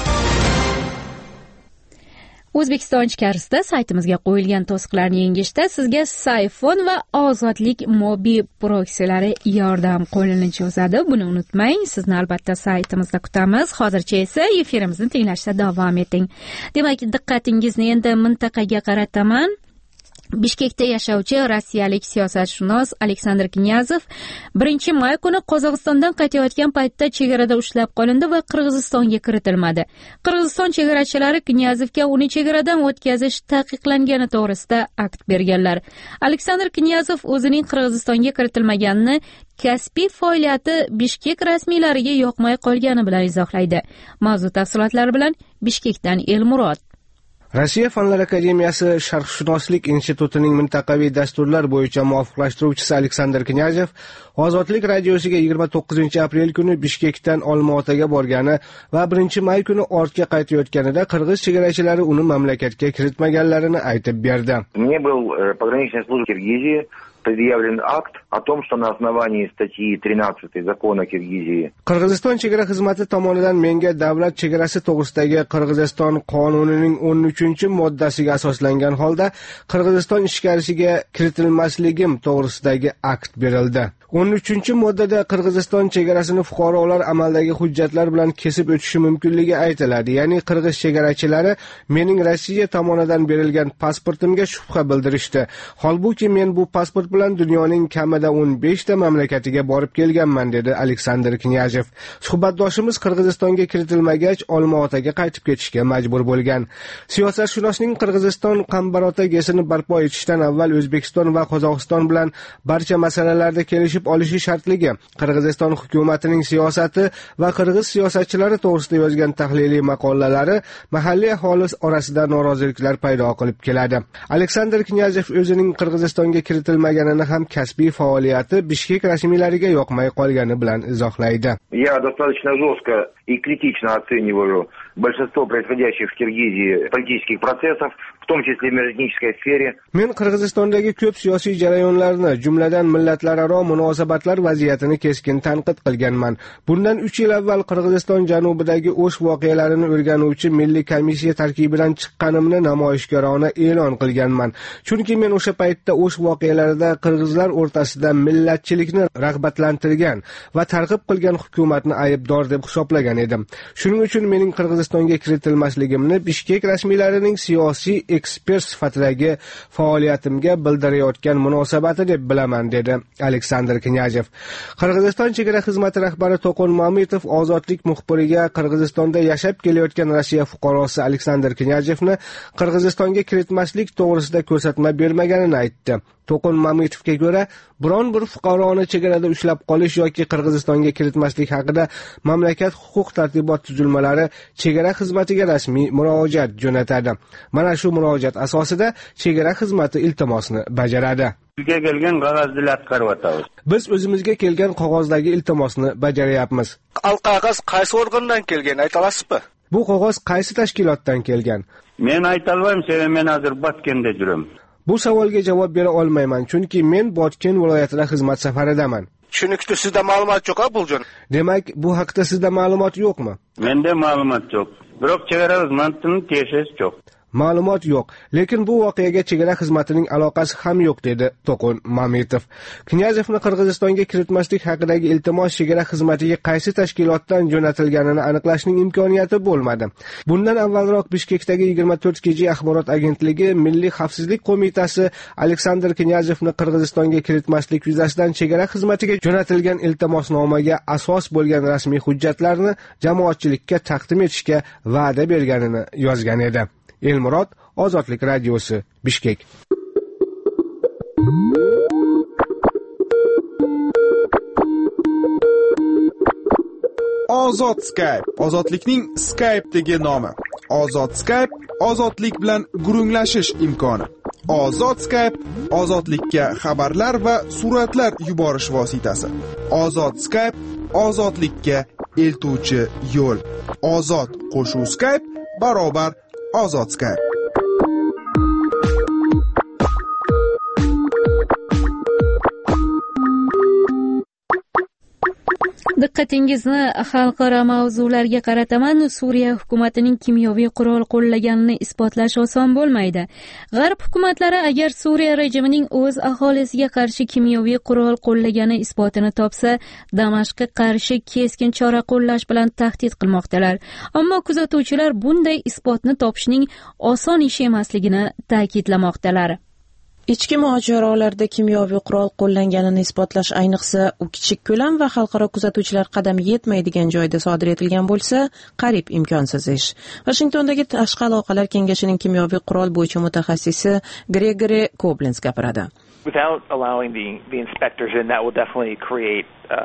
O'zbekiston ichkarisida saytimizga qo'yilgan to'siqlarni yengishda sizga Sayfon va Ozodlik mobil proksilari yordam qo'lini cho'zadi. Buni unutmang. Sizni albatta saytimizda kutamiz. Hozircha esa efirimizni tinglashda davom eting. Demak, diqqatingizni endi mintaqaga qarataman. Bishkekda yashovchi rossiyalik siyosatshunos Aleksandr Knyazov 1-may kuni Qozog'istondan qaytayotgan paytda chegarada ushlab qolindi va Qirg'izistonga kiritilmadi. Qirg'iziston chegarachilari Knyazovga uni chegaradan o'tkazish taqiqlangani to'g'risida akt berganlar. Aleksandr Knyazov o'zining Qirg'izistonga kiritilmaganini kasbiy faoliyati Bishkek rasmiylariga yoqmay qolgani bilan izohlaydi. Mavzu tafsilotlari bilan Bishkekdan Elmurod. Rossiya Fanlar akademiyasi Sharqshunoslik institutining mintaqaviy dasturlar bo'yicha muvofiqlashtiruvchisi Aleksandr Knyazov Ozodlik radiosiga 29-aprel kuni Bishkekdan Olmaotaga borgani va 1-may kuni ortga qaytayotganida qirg'iz chegarachilari uni mamlakatga kiritmaganlarini aytib berdi. Мне был пограничной службы Киргизии предъявлен акт о том, что на основании статьи 13 закона Киргизии Qirg'iziston chegara xizmati tomonidan menga davlat chegarasi to'g'risidagi Qirg'iziston qonunining 13-moddasiga asoslangan holda Qirg'iziston ichkarisiga kiritilmasligim to'g'risidagi akt berildi. 13-moddada Qirg'iziston chegarasini fuqarolar amaldagi hujjatlar bilan kesib o'tishi mumkinligi aytiladi. Ya'ni qirg'iz chegarachilari mening Rossiya tomonidan berilgan pasportimga shubha bildirishdi. Holbuki men bu pasport bilan dunyoning kamida 15 ta mamlakatiga borib kelganman, dedi Aleksandr Knyazov. Suhbatdoshimiz Qirg'izistonga kiritilmagach Olmaotaga qaytib ketishga majbur bo'lgan. Siyosatshunosning Qirg'iziston qambarota gesini barpo etishdan avval O'zbekiston va Qozog'iston bilan barcha masalalarda kelishib olishi shartligi, Qirg'iziston hukumatining siyosati va qirg'iz siyosatchilari to'g'risida yozgan tahliliy maqolalari mahalliy aholi orasida noroziliklar paydo qilib keladi. Aleksandr Knyazov o'zining Qirg'izistonga kiritilmaganini ham kasbiy faoliyati Bishkek rasmiylariga yoqmay qolgani bilan izohlaydi. Я достаточно жестко и критично оцениваю большинство происходящих в Киргизии политических процессов, в том числе в межэтнической сфере. Men Qirg'izistondagi ko'p siyosiy jarayonlarni, jumladan millatlararo munosabatlar vaziyatini keskin tanqid qilganman. Bundan 3 yil avval Qirg'iziston janubidagi O'sh voqealarini o'rganuvchi milliy komissiya tarkibidan chiqqanimni namoyishkorona e'lon qilganman. Chunki men o'sha paytda O'sh voqealarida qirg'izlar o'rtasida millatchilikni rag'batlantirgan va targ'ib qilgan hukumatni aybdor deb hisoblagan edim. Shuning uchun mening Qirg'izistonga kiritilmasligimni Bishkek rasmiylarining siyosiy ekspert sifatidagi faoliyatimga bildirayotgan munosabati deb bilaman, dedi Aleksandr Knyazev. Qirg'iziston chegara xizmati rahbari To'qon Mamitov ozodlik muxbiriga Qirg'izistonda yashab kelayotgan Rossiya fuqarosi Aleksandr Knyazevni Qirg'izistonga kiritmaslik to'g'risida ko'rsatma bermaganini aytdi. To'qon Mamitovga ko'ra, biron bir fuqaroni chegarada ushlab qolish yoki Qirg'izistonga kiritmaslik haqida mamlakat huquq tartibot tuzilmalari chegara xizmatiga rasmiy murojaat jo'natadi. Mana shu murojaat asosida chegara xizmati iltimosni bajaradi. Bizga kelgan qog'ozni atqaryapmiz. Biz o'zimizga kelgan qog'ozdagi iltimosni bajaryapmiz. Qog'oz qaysi organdan kelgan, ayta olasizmi? Bu qog'oz qaysi tashkilotdan kelgan? Men ayta olmayman, sebebi men hozir Botkenda yuraman. Bu savolga javob bera olmayman, chunki men Botken viloyatida xizmat safaridaman. Tushunlikda sizda ma'lumot yo'q-a, Buljon? Demak, bu haqda sizda ma'lumot yo'qmi? Menda ma'lumot yo'q. Biroq chegara xizmatining tekshirish yo'q. Ma'lumot yo'q, lekin bu voqeaga chegara xizmatining aloqasi ham yo'q, dedi To'qon Mamitov. Knyazevni Qirg'izistonga kiritmaslik haqidagi iltimos chegara xizmatiga qaysi tashkilotdan jo'natilganini aniqlashning imkoniyati bo'lmadi. Bundan avvalroq Bishkekdagi 24 axborot agentligi Milliy xavfsizlik qo'mitasi Aleksandr Knyazevni Qirg'izistonga kiritmaslik yuzasidan chegara xizmatiga jo'natilgan iltimosnomaga asos bo'lgan rasmiy hujjatlarni jamoatchilikka taqdim etishga va'da berganini yozgan edi. Elmurod, Ozodlik radiosi, Bishkek. Ozod Skype, ozodlikning Skype'dagi nomi. Ozod Skype, ozodlik bilan gurunglashish imkoni. Ozod Skype, ozodlikka xabarlar va suratlar yuborish vositasi. Ozod Skype, ozodlikka eltuvchi yo'l. Ozod qo'shuv Skype barobar Ozod Skype. Diqqatingizni xalqaro mavzularga qarataman. Suriya hukumatining kimyoviy qurol qo'llaganini isbotlash oson bo'lmaydi. G'arb hukumatlari agar Suriya rejimining o'z aholisiga qarshi kimyoviy qurol qo'llagani isbotini topsa, Damashqqa qarshi keskin chora qo'llash bilan tahdid qilmoqdalar. Ammo kuzatuvchilar bunday isbotni topishning oson ish emasligini ta'kidlamoqdalar. Ichki mojarolarda kimyoviy qurol qo'llanganini isbotlash, ayniqsa u kichik ko'lam va xalqaro kuzatuvchilar qadami yetmaydigan joyda sodir etilgan bo'lsa, qarib imkonsiz ish. Washingtondagi Tashqi aloqalar kengashining kimyoviy qurol bo'yicha mutaxassisi Gregory Koblenz gapiradi. Without allowing the inspectors in, that will definitely create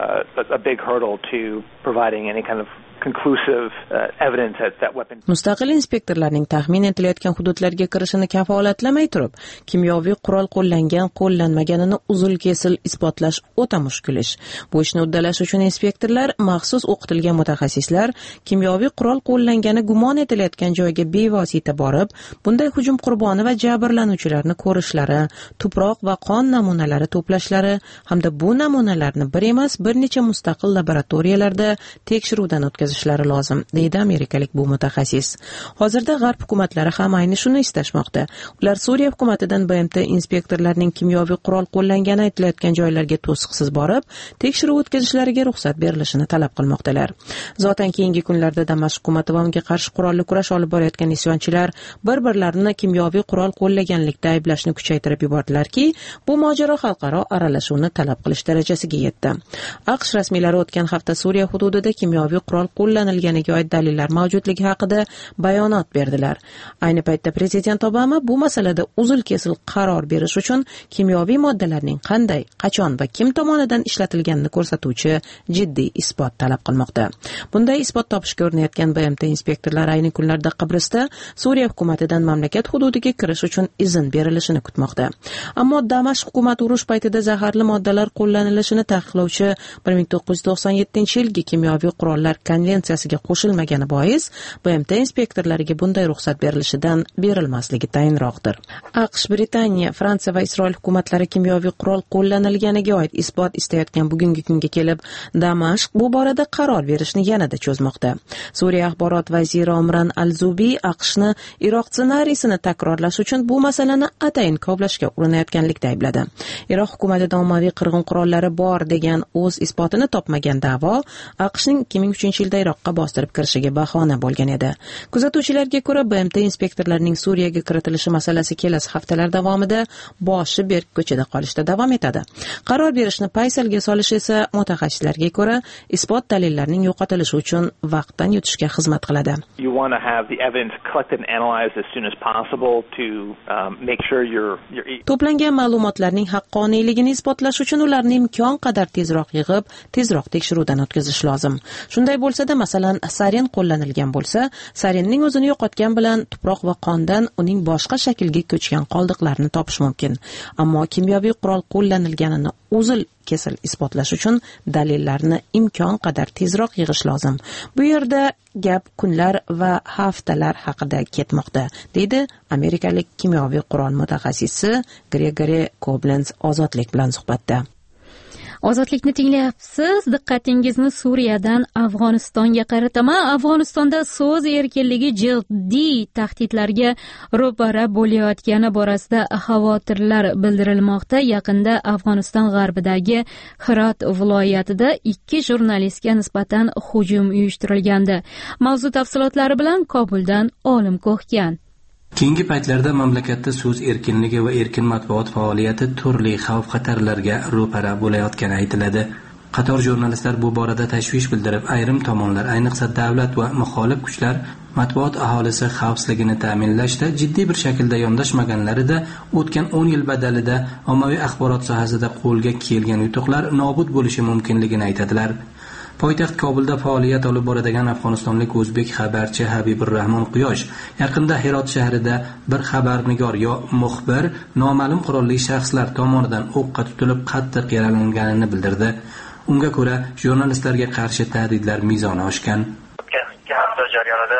a big hurdle to providing any kind of conclusive evidence that weapon. Mustaqil inspektorlarning taxmin etilayotgan hududlarga kirishini kafolatlamay turib, kimyoviy qurol qo'llangan, qo'llanmaganini uzil-kesil isbotlash o'ta mushkul ish. Bu ishni uddalash uchun inspektorlar, maxsus o'qitilgan mutaxassislar kimyoviy qurol qo'llangani gumon etilayotgan joyga bevosita borib, bunday hujum qurboni va jabrlanuvchilarni ko'rishlari, tuproq va qon namunalari to'plashlari hamda bu namunalarni bir emas, bir necha mustaqil laboratoriyalarda tekshiruvdan o'tkazishlari lozim, deydi amerikalik bu mutaxassis. Hozirda g'arb hukumatlari ham ayni shuni istashmoqda. Ular Suriya hukumatidan BMT inspektorlarining kimyoviy qurol qo'llangani aytilayotgan joylarga to'siqsiz borib, tekshiruv o'tkazishlariga ruxsat berilishini talab qilmoqdalar. Zotan keyingi kunlarda Damashq hukumati va unga qarshi qurolli kurash olib borayotgan isyonchilar bir-birlarini kimyoviy qurol qo'llaganlikda ayblashni kuchaytirib yubordilarki, bu mojaro xalqaro aralashuvni talab qilish darajasiga yetdi. AQSh rasmiylari o'tgan hafta Suriya hududida kimyoviy qurol qo'llanilganiga oid dalillar mavjudligi haqida bayonot berdilar. Ayni paytda prezident Obama bu masalada uzil-kesil qaror berish uchun kimyoviy moddalarning qanday, qachon va kim tomonidan ishlatilganini ko'rsatuvchi jiddiy isbot talab qilmoqda. Bunday isbot topishga urinayotgan BMT inspektorlari ayni kunlarda Qibrosda Suriya hukumatidan mamlakat hududiga kirish uchun izn berilishini kutmoqda. Ammo Damashq hukumati urush paytida zaharli moddalar qo'llanilishini taqiqlovchi 1997-yilgi kimyoviy qurollar konvensiyasiga qo'shilmagani bois BMT inspektorlariga bunday ruxsat berilishidan berilmasligi tayinroqdir. AQSh, Britaniya, Fransiya va Isroil hukumatlari kimyoviy qurol qo'llanilganiga oid isbot istayotgan bugungi kunga kelib, Damashq bu borada qaror berishni yanada cho'zmoqda. Suriya axborot vaziri Omran Al-Zubi AQShni Iroq ssenariysini takrorlash uchun bu masalani atayin kovlashga urinayotganlikda aybladi. Iroq hukumatida ommaviy qirg'in qurollari bor degan o'z isbotini topmagan da'vo AQShning 2003-yilda bayroqqa bostirib kirishiga bahona bo'lgan edi. Kuzatuvchilarga ko'ra, BMT inspektorlarining Suriyaga kiritilishi masalasi kelasi haftalar davomida boshi berk ko'chada qolishda davom etadi. Qaror berishni paysalga solish esa mutaxassislarga ko'ra isbot dalillarning yo'qotilishi uchun vaqtdan yutishga xizmat qiladi. You want to have the evidence collected and analyzed as soon as possible to make sure you're To'plangan ma'lumotlarning haqqoniyligini isbotlash uchun ularni imkon qadar tezroq yig'ib, tezroq tekshiruvdan o'tkazish lozim. Shunday bo'lsa-da, masalan, sarin qo'llanilgan bo'lsa, sarinning o'zini yo'qotgan bilan tuproq va qondan uning boshqa shaklga ko'chgan qoldiqlarni topish mumkin. Ammo kimyoviy qurol qo'llanilganini kesil isbotlash uchun dalillarni imkon qadar tezroq yig'ish lozim. Bu yerda gap kunlar va haftalar haqida ketmoqda, deydi amerikalik kimyoviy qurol mutaxassisi Gregory Koblenz Ozodlik bilan suhbatda. Ozodlikni tinglayapsiz. Diqqatingizni Suriyadan Afg'onistonga qarataman. Afg'onistonda so'z erkinligi jiddiy tahdidlarga ro'para bo'layotgani borasida xavotirlar bildirilmoqda. Yaqinda Afg'oniston g'arbidagi Hirat viloyatida 2 jurnalistga nisbatan hujum uyushtirilgandi. Mavzu tafsilotlari bilan Kobuldan Olim Ko'hgan. Keyingi paytlarda mamlakatda so'z erkinligi va erkin matbuot faoliyati turli xavf-xatarlarga ro'para bo'layotgani aytiladi. Qator jurnalistlar bu borada tashvish bildirib, ayrim tomonlar, ayniqsa davlat va muxolif kuchlar matbuot aholisi xavfsizligini ta'minlashda jiddiy bir shaklda yondashmaganlarida o'tgan 10 yil badalida ommaviy axborot sohasida qo'lga kelgan yutuqlar nobud bo'lishi mumkinligini aytadilar. Poytaxt Kobulda faoliyat olib boradigan afg'onistonlik o'zbek xabarchi Habiburrahmon Quyosh yaqinda Hirot shahrida bir xabarnigor yo muxbir noma'lum qurolli shaxslar tomonidan o'qqa tutilib qattiq yaralanganini bildirdi. Unga ko'ra, jurnalistlarga qarshi tahdidlar mezoni oshgan. Ikki hafta jarayonida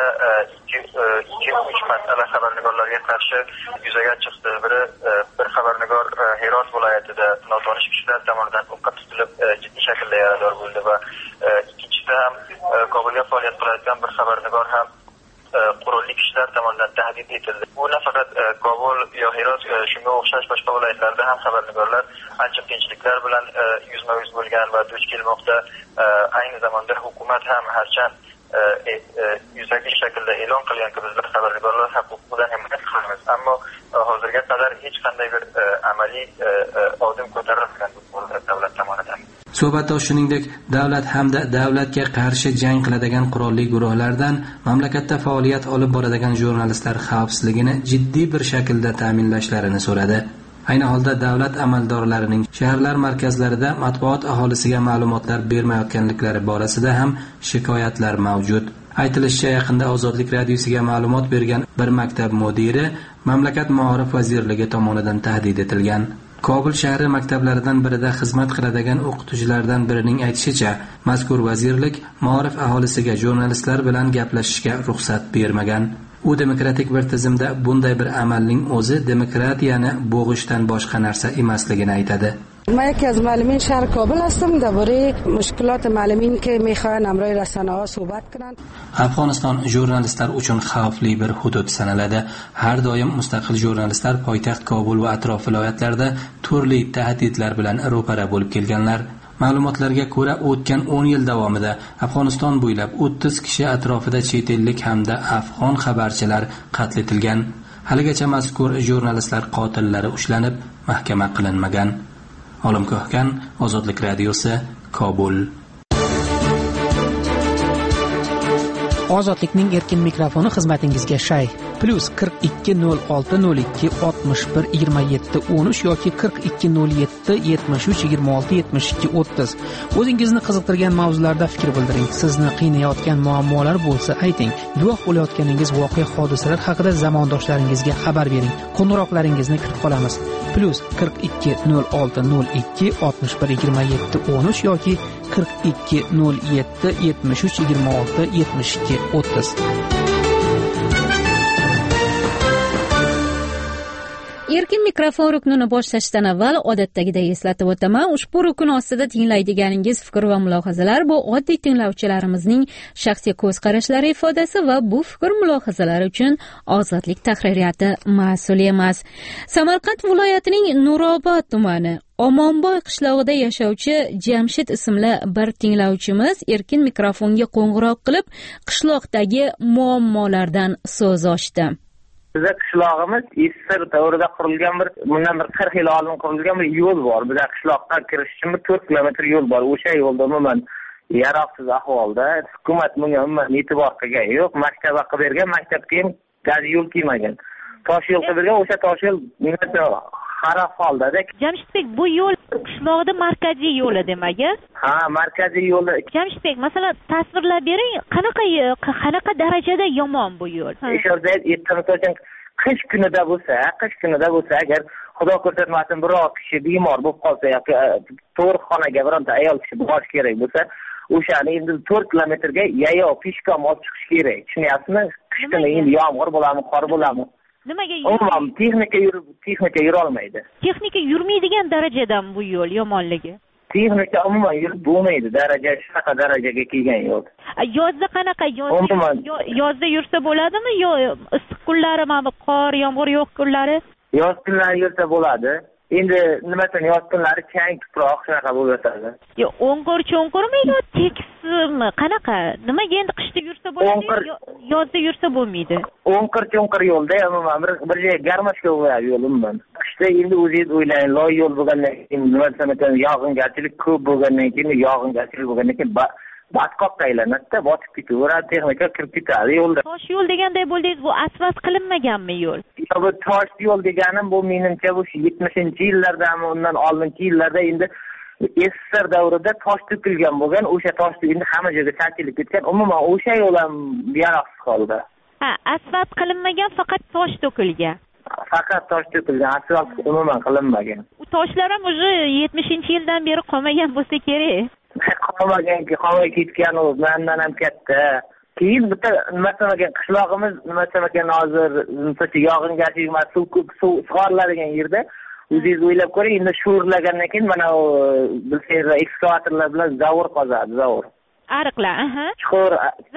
2-3 masala xabarnigorlarga qarshi yuzaga chiqdi. Biri bir xabarnigor Hirot viloyatida notanish kishilar tomonidan o'qqa tutilib jiddiy shaklda yarador bo'ldi va ikkinchisi ham Kobulga faoliyat qilayotgan bir xabarnigor ham qurolli kishilar tomonidan tahdid etildi. Bu nafaqat Kobul yo Hirot, shunga o'xshash boshqa viloyatlarda ham xabarnigorlar ancha qiyinchiliklar bilan yuzma-yuz bo'lgan va duch kelmoqda. Ayni zamonda hukumat ham harchand yuzaki shaklda e'lon qilganki bizlar xabarnigorlar huquqidan himoya qilamiz, ammo hozirga qadar hech qanday bir amaliy odim ko'tarilmagan davlat tomonidan. Suhbatda shuningdek, davlat hamda davlatga qarshi jang qiladigan qurolli guruhlardan mamlakatda faoliyat olib boradigan jurnalistlar xavfsizligini jiddiy bir shaklda ta'minlashlarini so'radi. Ayni holda davlat amaldorlarining shaharlar markazlarida matbuot aholisiga ma'lumotlar bermayotganliklari borasida ham shikoyatlar mavjud. Aytilishicha, yaqinda Ozodlik radiosiga ma'lumot bergan bir maktab mudiri mamlakat Ma'orif vazirligi tomonidan tahdid etilgan. Kobul shahri maktablaridan birida xizmat qiladigan o'qituvchilardan birining aytishicha, mazkur vazirlik Ma'orif aholisiga jurnalistlar bilan gaplashishga ruxsat bermagan. U demokratik bir tizimda bunday bir amalning o'zi demokratiyani bo'g'ishdan boshqa narsa emasligini aytadi. من یکی از معلمین شهر کابل هستم. درباره مشکلات معلمین که میخوان امروز رسانه‌ها صحبت کنند. Afg'oniston jurnalistlar uchun xavfli bir hudud sanaladi. Har doim mustaqil jurnalistlar poytaxt Kobul va atrof viloyatlarda turli tahdidlar bilan ro'para bo'lib kelganlar. Ma'lumotlarga ko'ra, o'tgan 10 yil davomida Afg'oniston bo'ylab 30 kishi atrofida chet ellik hamda afg'on xabarchilar qatl etilgan. Haligacha mazkur jurnalistlar qotillari ushlanib, mahkama qilinmagan. Olim Ko'hgan, Ozodlik radiosi, Kobul. Ozodlikning erkin mikrofoni xizmatingizga shay. +4202612713 yoki 420773267230. O'zingizni qiziqtirgan mavzularda fikr bildiring. Sizni qiynayotgan muammolar bo'lsa ayting. Guvoh bo'layotganingiz voqea hodisalar haqida zamondoshlaringizga xabar bering. Qo'ng'iroqlaringizni kutib qolamiz. +4206612713 yoki 420773267230. Erkin mikrofon ruknini boshlashdan avval odatdagidek eslatib o'taman, ushbu rukun ostida tinglaydiganingiz fikr va mulohazalar bu oddiy tinglovchilarimizning shaxsiy ko'z qarashlari ifodasi va bu fikr mulohazalar uchun ozodlik tahririyati mas'ul emas. Samarqand viloyatining Nurobod tumani Omonboy qishlog'ida yashovchi Jamshid ismli bir tinglovchimiz erkin mikrofonga qo'ng'iroq qilib, qishloqdagi muammolardan so'z ochdi. Biza qishlog'imiz Isir davrida qurilgan bundan 40 yil oldin qurilgan bir yo'l bor. Biza qishloqqa kirish uchun 4 kilometr yo'l bor. O'sha yo'lda umuman yaroqsiz ahvolda. Hukumat bunga umuman e'tibor qilgan yo'q. Maktabga qilib bergan, maktabga ham gaz yo'l kelmagan. Tosh yo'l qilib bergan, o'sha tosh yo'l xarob holda. Jamshidbek, bu yo'l qishloqda markaziy yo'li demak. Ha, markaziy yo'li. Jamshidbek, masalan, tasvirlab bering, qanaqa darajada yomon bu yo'l? O'sha ertaga qish kunida bo'lsa, agar Xudo ko'rsatmasin biror kishi bemor bo'lib qolsa yoki tug'ruqxonaga bironta ayol kishi borish kerak bo'lsa, o'shani endi 4 kilometrga yayov peshkom olib chiqish kerak. Tushunyapsizmi? Qish kuni endi yomg'ir bo'ladimi, qor bo'ladimi? Nimaga umuman texnika yura olmaydi. Texnika yurmaydigan darajadan bu yo'l yomonligi. Texnika umuman yurib bo'lmaydi, shunaqa darajaga kelgan yo'l. Yozda qanaqa? Yozda yursa bo'ladimi yo issiq kunlari, mana qor, yomg'ir yo'q kunlari? Yoz kunlari yursa bo'ladi. Endi nimasan yoz kunlari chang tuproq shunaqa bo'lib yotadi. Yo, o'ng'ir-cho'ng'irmi yo tekismi? Qanaqa? Nimaga endi qishda yursa bo'ladi, yozda yursa bo'lmaydi? O'ng'ir-cho'ng'ir yo'lda umuman bir joyga garmashka bo'ladi yo'l umuman. Qishda endi o'zingiz o'ylang, loy yo'l bo'lgandan keyin nima desam ekan, yog'ingarchilik ko'p bo'lgandan keyin batqoqqa aylanadi-da, botib ketaveradi, texnika kirib ketadi yo'lda. Tosh yo'l deganday bo'ldingiz, bu asfalt qilinmaganmi yo'l? Bu tosh yo'l deganim bu menimcha bu 70-yillardami, undan oldingi yillarda endi SSR davrida tosh to'kilgan bo'lgan, o'sha tosh endi hamma joyga chachilib ketgan. Umuman o'sha yo'l ham yaroqsiz holda. Ha, asfalt qilinmagan, faqat tosh to'kilgan. Faqat tosh to'kilgan, asfalt umuman qilinmagan. U toshlar ham o'zi 70-yildan beri qolmagan bo'lsa kerak. Qolmay ketgan u, mendan ham katta. Keyin bitta qishlog'imiz hozir yog'ingarchilik emas, suv sug'oriladigan yerda o'zingiz o'ylab ko'ring, endi sho'rlagandan keyin mana bilsangiz ekskavatorlar bilan zavur qozadi, zavur. Ariqlar, chuqur,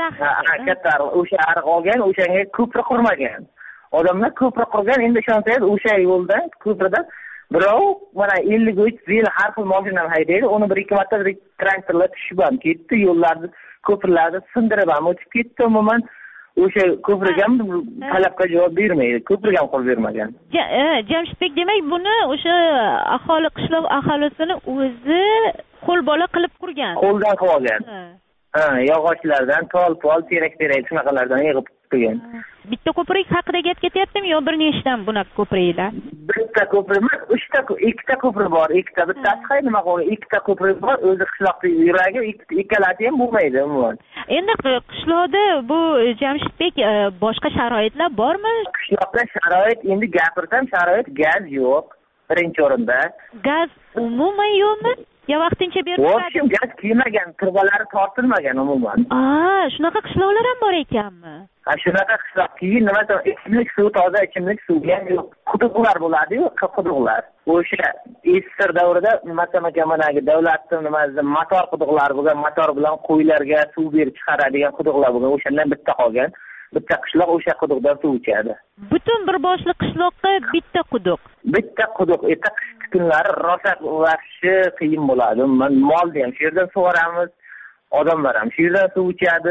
katta o'sha ariq olgan, o'shanga ko'prik qurmagan. Odamlar ko'prik qurgan, endi ishonsangiz o'sha yo'ldan, ko'prikdan birov mana 50-300 yil har xil mashinani haydaydi, uni bir ikki marta traktorlar tushib ham ketdi, yo'llarni, ko'priklarni sindirib ham o'tib ketdi. Umuman o'sha ko'prik ham talabga javob bermaydi, ko'prik ham qurib bermagan. Jamshidbek, demak buni o'sha aholi, qishloq aholisini o'zi qo'lbola qilib qurgan. Qo'ldan qilib olgan. Yog'ochlardan, tol-pol, terak shunaqalardan yig'ib qilgan. Bitta ko'prik haqida gap ketyaptimi yo bir nechdan bunaqa ko'priklar? Bitta ko'prik emas, ikkita ko'prik bor. Bittasi nima qilgan? Ikkita ko'prik bor, o'zi qishloqda yuragi, ikkalasi ham bo'lmaydi umuman. Endi qishloqda bu Jamshidbek boshqa sharoitlar bormi? Qishloqda sharoit, endi gapirsam, sharoit gaz yo'q. Birinchi o'rinda. Gaz umuman yo'qmi? Ya vaqtincha beriladi. Gaz kelmagan, turbalari tortilmagan umuman. Shunaqa qishloqlar ham bor ekanmi? Shunaqa qishloq. Keyin nima ichimlik suvi, toza ichimlik suvi ham yo'q. Quduqlar bo'ladi-yu, quduqlar. O'sha SSR davrida managi davlatning motor quduqlari bo'lgan, motor bilan qo'ylarga suv berib chiqaradigan quduqlar bo'lgan. O'shandan bitta qolgan. Bitta qishloq o'sha quduqdan suv ichadi. Butun bir boshli qishloqqa bitta quduq. Bitta quduq. Qish kunlari rosa vaqti qiyin bo'ladi. Molni ham shu yerdan sug'oramiz, odamlar ham shu yerdan suv ichadi.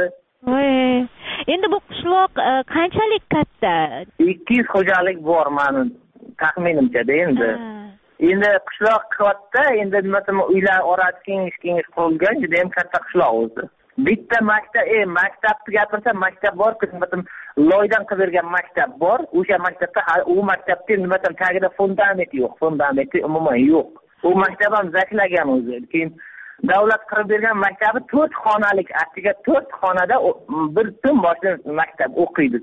Endi bu qishloq qanchalik katta? 200 xo'jalik bor meni taxminimcha-da endi. Endi qishloq katta, endi uylar orasi kengish qurilgan, juda ham katta qishloq o'zi. Bitta maktabni gapirsam, maktab bor, loydan qilib bergan maktab bor. O'sha maktabda u maktabda tagida fundament yo'q, fundamenti umuman yo'q. U maktab ham zaklagan o'zi. Keyin davlat qilib bergan maktabi 4 xonalik, atiga 4 xonada bir tun boshida maktab o'qiydi.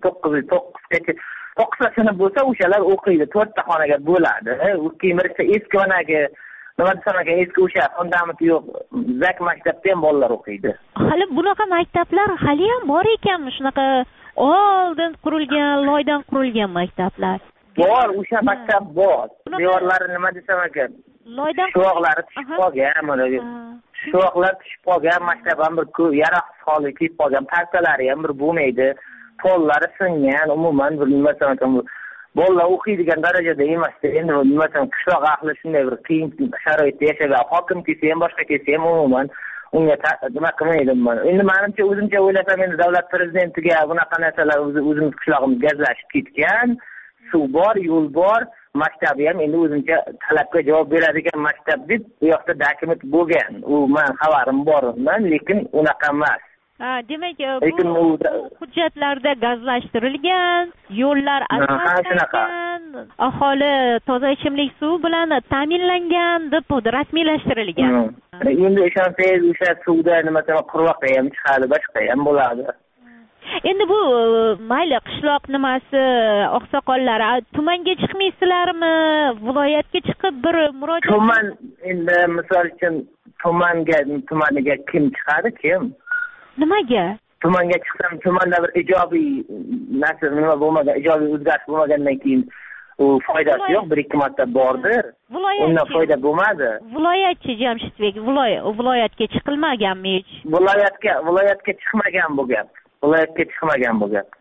9 sinf bo'lsa, o'shalar o'qiydi. 4 ta xonaga bo'ladi. Keyin eski eski o'sha fundament yo'q, zak maktabda ham bolalar o'qiydi. Hali bunaqa maktablar hali ham bor ekanmi? Shunaqa oldin qurilgan, loydan qurilgan maktablar. bor, o'sha maktab bor. Devorlari nima desam ekan? Shuvoqlari tushib qolgan, mana bu. Shuvoqlar tushib qolgan, maktab ham bir yaroqsiz holga kelib qolgan, partalari ham bir bo'lmaydi. Pollari singan, umuman bir nima desam ekan, bolalar o'qiydigan darajada emasda. Endi nima desam, qishloq ahli shunday bir qiyin sharoitda yashagan. Hokim kelsa ham, boshqa kelsa ham umuman unga nima qilmaydim man. Endi menimcha o'zimcha o'ylasam, endi davlat prezidentiga bunaqa narsalar o'zimiz qishlog'imiz gazlashib ketgan, suv bor, yo'l bor, maktabi ham endi o'zimcha talabga javob beradigan maktab deb bu yoqda dokument bo'lgan. U men xabarim bor undan, lekin unaqa emas. Demak, bu hujjatlarda gazlashtirilgan, yo'llar asfaltlangan, aholi toza ichimlik suv bilan ta'minlangan deb rasmiylashtirilgan. Endi ishonsangiz, o'sha suvda nima desam, qurg'oqqa ham chiqadi, boshqa ham bo'ladi. Endi bu mayli qishloq nimasi, oqsoqollari tumanga chiqmaysizlarmi? Viloyatga chiqib bir murojaat. Tuman endi misol uchun tumaniga kim chiqadi, kim? Nimaga? Tumanga chiqsam, tumanda bir ijobiy narsa nima bo'lmagan, ijobiy o'zgarish bo'lmagandan keyin u foydasi yo'q, bir ikki marta bordir. Undan foyda bo'lmadi. Viloyatchi Jamshidbek, viloyatga chiqilmaganmi hech? Viloyatga chiqmagan bu gap. Viloyatga chiqmagan bu gap.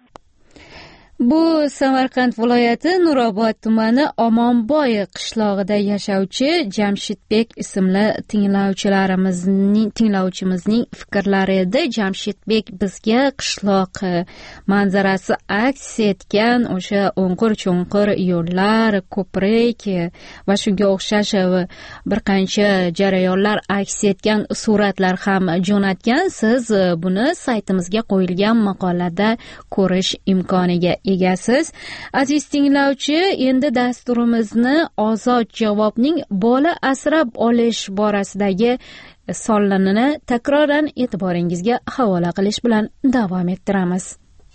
Bu Samarqand viloyati Nurobod tumani Omonboy qishlog'ida yashovchi Jamshidbek ismli tinglovchimizning fikrlari edi. Jamshidbek bizga qishloq manzarasi aks etgan o'sha o'nqir-cho'nqir yo'llar, ko'prik va shunga o'xshash bir qancha jarayonlar aks etgan suratlar ham jo'natgan. Siz buni saytimizga qo'yilgan maqolada ko'rish imkoniga egasiz. Aziz tinglovchi, endi dasturimizni Ozod javobning bola asrab olish borasidagi sonlanini takroran e'tiboringizga havola qilish bilan davom ettiramiz.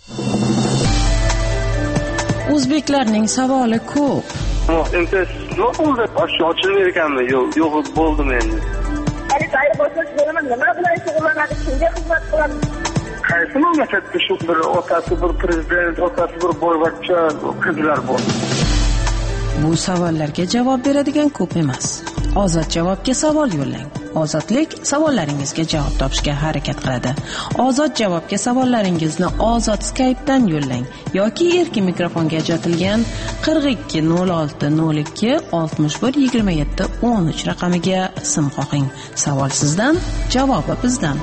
O'zbeklarning savoli ko'p. Endi nima bo'ldi? Ochilib ekanmi? Yo'q, bo'ldim endi. Hali boshqa bo'laman, nima bilan shug'ullanadi, kimga xizmat qiladi? Qaysi mamlakatda shu bir otasi bir prezident, otasi bir boyvachcha qizlar bor? Bu savollarga javob beradigan ko'p emas. Ozod javobga savol yo'llang. Ozodlik savollaringizga javob topishga harakat qiladi. Ozod javobga savollaringizni Ozod Skype'dan yo'llang yoki erkin mikrofonga ajratilgan 42 06 02 61 27 13 raqamiga sim qo'ying. Savol sizdan, javobi bizdan.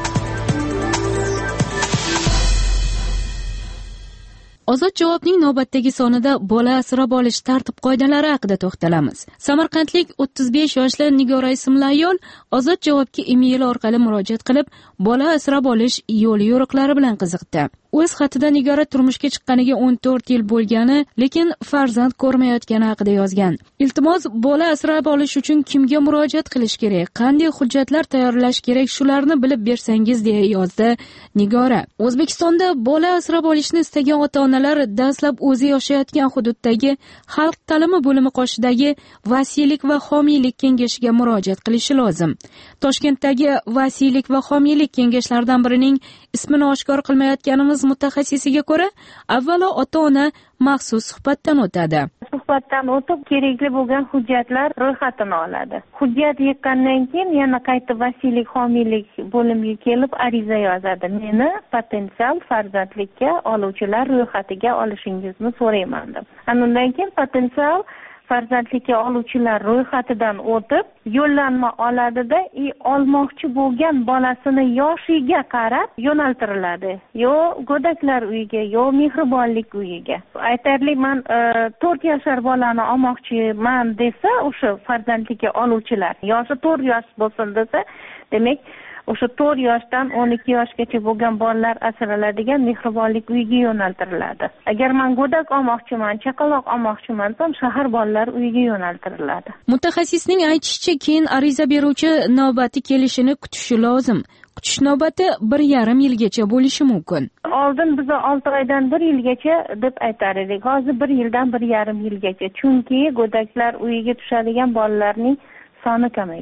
Ozod javobning navbatdagi sonida bola asrab olish tartib-qoidalari haqida to'xtalamiz. Samarqandlik 35 yoshli Nigora ismli ayol Ozod javobga email orqali murojaat qilib, bola asrab olish yo'l-yo'riqlari bilan qiziqdi. O'z xatida Nigora turmushga chiqqaniga 14 yil bo'lgani, lekin farzand ko'rmayotgani haqida yozgan. Iltimos, bola asrab olish uchun kimga murojaat qilish kerak, qanday hujjatlar tayyorlash kerak, shularni bilib bersangiz deya yozdi Nigora. O'zbekistonda bola asrab olishni istagan ota-onalar dastlab o'zi yashayotgan hududdagi xalq ta'limi bo'limi qoshidagi vasiylik va homiylik kengashiga murojaat qilishi lozim. Toshkentdagi vasiylik va homiylik kengashlaridan birining ismini oshkor qilmayotganimiz mutaxassisiga ko'ra, avvalo ota-ona maxsus suhbatdan o'tadi. Suhbatdan o'tib, kerakli bo'lgan hujjatlar ro'yxatini oladi. Hujjat yig'gandan keyin yana qaytib vasiylik, homiylik bo'limiga kelib ariza yozadi. Meni potensial farzandlikka oluvchilar ro'yxatiga olishingizni so'rayman deb. Undan keyin potensial farzandlikka oluvchilar ro'yxatidan o'tib, yo'llanma oladida, olmoqchi bo'lgan bolasini yoshiga qarab yo'naltiriladi. Yo go'daklar uyiga, yo mehribonlik uyiga. Aytarli, men 4 yoshar bolani olmoqchiman desa, o'sha farzandlikka oluvchilar yoshi 4 yosh bo'lsin desa, demak o'sha 4 yoshdan 12 yoshgacha bo'lgan bolalar asraladigan mehribonlik uyiga yo'naltiriladi. Agar men go'dak olmoqchiman, chaqaloq olmoqchiman desam, shahar bolalar uyiga yo'naltiriladi. Mutaxassisning aytishicha, keyin ariza beruvchi navbati kelishini kutishi lozim. Kutish navbati 1,5 yilgacha bo'lishi mumkin. Oldin biz 6 oydan 1 yilgacha deb aytar edik. Hozir 1 yildan 1,5 yilgacha. Chunki go'daklar uyiga tushadigan bolalarning soni kamaygan.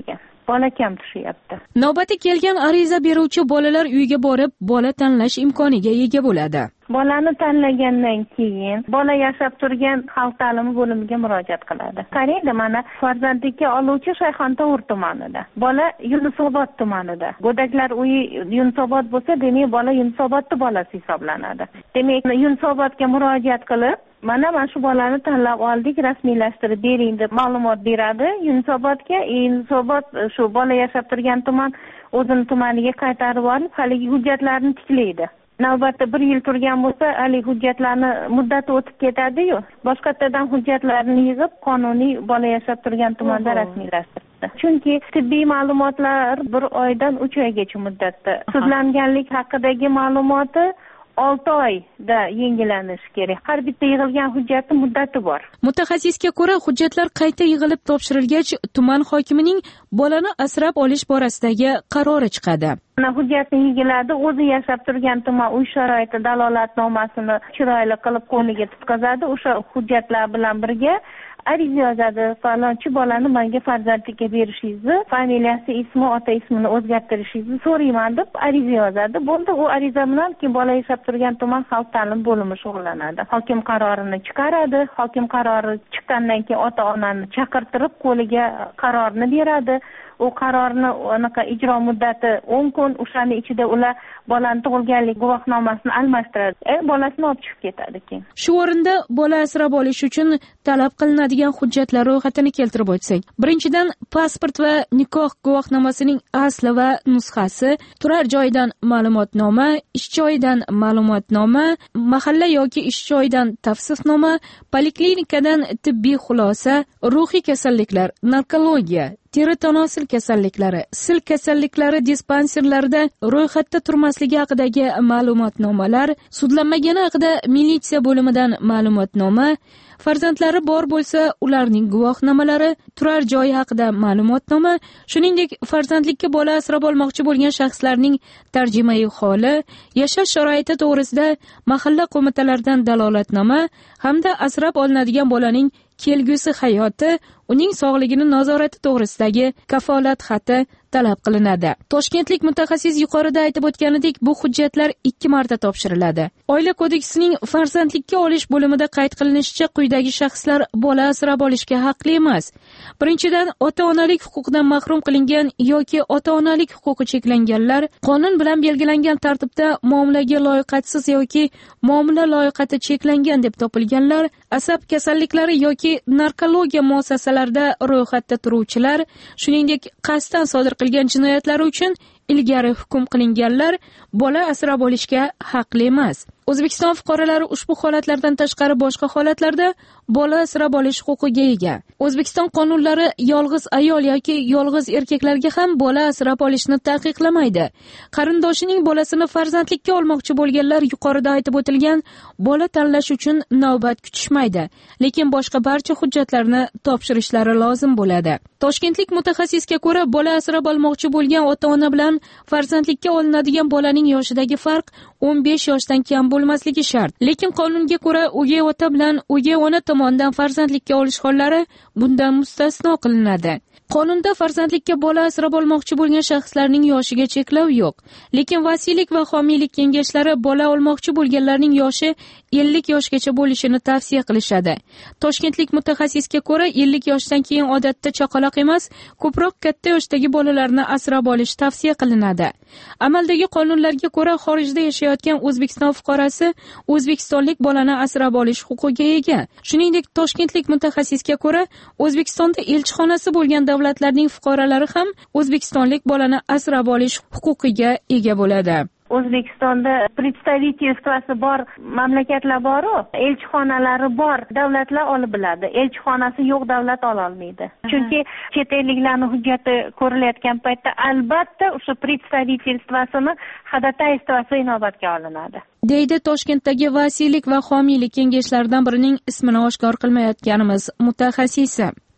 bola kam tushyapti. Navbati kelgan ariza beruvchi bolalar uyiga borib, bola tanlash imkoniga ega bo'ladi. Bolani tanlagandan keyin bola yashab turgan xalq ta'limi bo'limiga murojaat qiladi. Qaraydi, mana farzandlikka oluvchi Shayxontohur tumanida, bola Yunusobod tumanida. Go'daklar uyi Yunusobod bo'lsa, demak bola Yunusobodning bolasi hisoblanadi. Demak, Yunusobodga murojaat qilib, mana shu bolani tanlab oldik, rasmiylashtirib bering deb ma'lumot beradi Yunusobodga. Yunusobod shu bola yashab turgan tuman o'zini tumaniga qaytarib olib, haligi hujjatlarni tiklaydi. Navbatda 1 yil turgan bo'lsa, haligi hujjatlarni muddati o'tib ketadi-yu. Boshqalardan hujjatlarni yig'ib, qonuniy bola yashab turgan tumanda rasmiylashtirdi. Chunki tibbiy ma'lumotlar 1 oydan 3 oygacha muddatda. Sudlanganlik haqidagi ma'lumoti 6 oyda yangilanishi kerak. Har bitta yig'ilgan hujjatning muddati bor. Mutaxassisga ko'ra, hujjatlar qayta yig'ilib topshirilgach, tuman hokimining bolani asrab olish borasidagi qarori chiqadi. Hujjatni yigiladi, o'zi yashab turgan tuman uy sharoiti dalolatnomasini chiroyli qilib qo'liga tutkazadi. O'sha hujjatlar bilan birga ariza yozadi, falonchi bolani menga farzandlikka berishingizni, familiyasi, ismi, ota ismini o'zgartirishingizni so'rayman deb ariza yozadi. Bo'ldi, u ariza bilan keyin bola yashab turgan tuman xalq ta'limi bo'limi shug'ullanadi. Hokim qarorini chiqaradi. Hokim qarori chiqqandan keyin ota-onani chaqirtirib, qo'liga qarorni beradi. U qarorni ijro muddati 10 kun, o'shaning ichida ular bolani tug'ilganlik guvohnomasini almashtiradi. Bolasini olib chiqib ketadi keyin. Shu o'rinda bola asrab olish uchun talab qilinadigan hujjatlar ro'yxatini keltirib o'tsak. Birinchidan, pasport va nikoh guvohnomasining asli va nusxasi, turar joyidan ma'lumotnoma, ish joyidan ma'lumotnoma, mahalla yoki ish joyidan tavsifnoma, poliklinikadan tibbiy xulosa, ruhiy kasalliklar, narkologiya, teri-tanosil kasalliklari, sil kasalliklari dispanserlarida ro'yxatda turmasligi haqidagi ma'lumotnomalar, sudlanmagani haqida militsiya bo'limidan ma'lumotnoma, farzandlari bor bo'lsa, ularning guvohnomalari, turar joyi haqida ma'lumotnoma, shuningdek farzandlikka bola asrab olmoqchi bo'lgan shaxslarning tarjimai holi, yashash sharoiti to'g'risida mahalla qo'mitalaridan dalolatnoma hamda asrab olinadigan bolaning kelgusi hayoti, uning sog'ligini nazorati to'g'risidagi kafolat xati talab qilinadi. Toshkentlik mutaxassis yuqorida aytib o'tganidek, bu hujjatlar 2 marta topshiriladi. Oila kodeksining farzandlikka olish bo'limida qayd qilinishicha, quyidagi shaxslar bola asrab olishga haqli emas. Birinchidan, ota-onalik huquqidan mahrum qilingan yoki ota-onalik huquqi cheklanganlar, qonun bilan belgilangan tartibda muomalaga loyiqatsiz yoki muomala loyiqati cheklangan deb topilganlar, asab kasalliklari yoki narkologiya muassasalarida ro'yxatda turuvchilar, shuningdek qasddan sodir qilgan jinoyatlari uchun ilgari hukm qilinganlar bola asrab olishga haqli emas. O'zbekiston fuqarolari ushbu holatlardan tashqari boshqa holatlarda bola asrab olish huquqiga ega. O'zbekiston qonunlari yolg'iz ayol yoki yolg'iz erkaklarga ham bola asrab olishni taqiqlamaydi. Qarindoshining bolasini farzandlikka olmoqchi bo'lganlar yuqorida aytib o'tilgan bola tanlash uchun navbat kutishmaydi, lekin boshqa barcha hujjatlarni topshirishlari lozim bo'ladi. Toshkentlik mutaxassisga ko'ra, bola asrab olmoqchi bo'lgan ota-ona bilan farzandlikka olinadigan bolaning yoshidagi farq 15 yoshdan kam bo'lmasligi shart. Lekin qonunga ko'ra, o'gay ota bilan o'gay ona tomonidan farzandlikka olish hollari bundan mustasno qilinadi. Qonunda farzandlikka bola asrab olmoqchi bo'lgan shaxslarning yoshiga cheklov yo'q. Lekin vasiylik va homiylik kengashlari bola olmoqchi bo'lganlarning yoshi 50 yoshgacha bo'lishini tavsiya qilishadi. Toshkentlik mutaxassisga ko'ra, 50 yoshdan keyin odatda chaqaloq emas, ko'proq katta yoshdagi bolalarni asrab olish tavsiya qilinadi. Amaldagi qonunlarga ko'ra, xorijda yashayotgan O'zbekiston fuqarosi o'zbekistonlik bolani asrab olish huquqiga ega. Shuningdek, toshkentlik mutaxassisga ko'ra, O'zbekistonda elchixonasi bo'lgan davlatlarning fuqarolari ham o'zbekistonlik bolani asrab olish huquqiga ega bo'ladi. O'zbekistonda представительствоsi bor mamlakatlar bor-ku, elchixonalari bor davlatlar olib biladi. Elchixonasi yo'q davlat ola olmaydi. Chunki chet elliklarning hujjati ko'rilayotgan paytda albatta o'sha представительствосini ходатайствоsi inobatga olinadi. Deydi Toshkentdagi vasiylik va homiylik kengashlaridan birining ismini oshkor qilmayotganimiz mutaxassisi.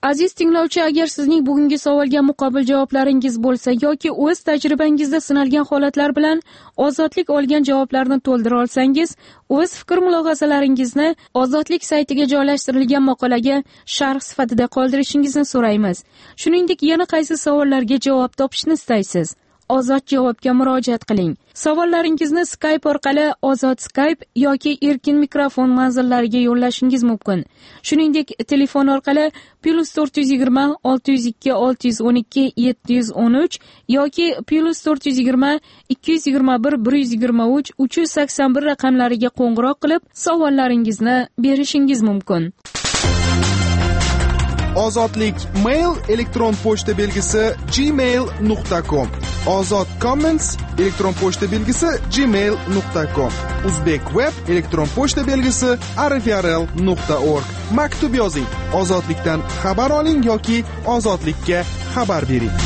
Aziz tinglovchi, agar sizning bugungi savolga muqobil javoblaringiz bo'lsa yoki o'z tajribangizda sinalgan holatlar bilan ozodlik olgan javoblarni to'ldira olsangiz, o'z fikr mulohazalaringizni Ozodlik saytiga joylashtirilgan maqolaga sharh sifatida qoldirishingizni so'raymiz. Shuningdek, yana qaysi savollarga javob topishni istaysiz? Ozod javobga murojaat qiling. Savollaringizni Skype orqali Ozod Skype yoki erkin mikrofon manzillariga yo'llashingiz mumkin. Shuningdek, telefon orqali +420 602 612 713 yoki +420 221 123 381 raqamlariga qo'ng'iroq qilib, savollaringizni berishingiz mumkin. Ozodlik mail elektron pochta belgisi gmail.com. Ozod comments elektron pochta belgisi gmail.com. Uzbek web elektron pochta belgisi rfrl.org. Maktub yozing. Ozodlikdan xabar oling yoki ozodlikka xabar bering.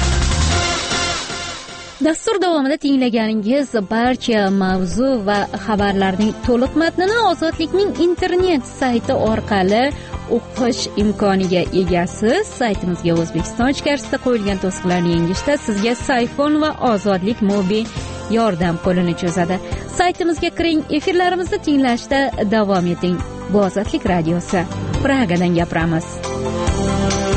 Dastur davomida tinglaganingiz barcha mavzu va xabarlarning to'liq matnini Ozodlikning internet sayti orqali o'qish imkoniga egasiz. Saytimizga O'zbekiston ichkarisida qo'yilgan to'siqlarni yengishda sizga Sayfon va Ozodlik Mobi yordam qo'lini cho'zadi. Saytimizga kiring, efirlarimizni tinglashda davom eting. Bu Ozodlik radiosi. Pragadan gapiramiz.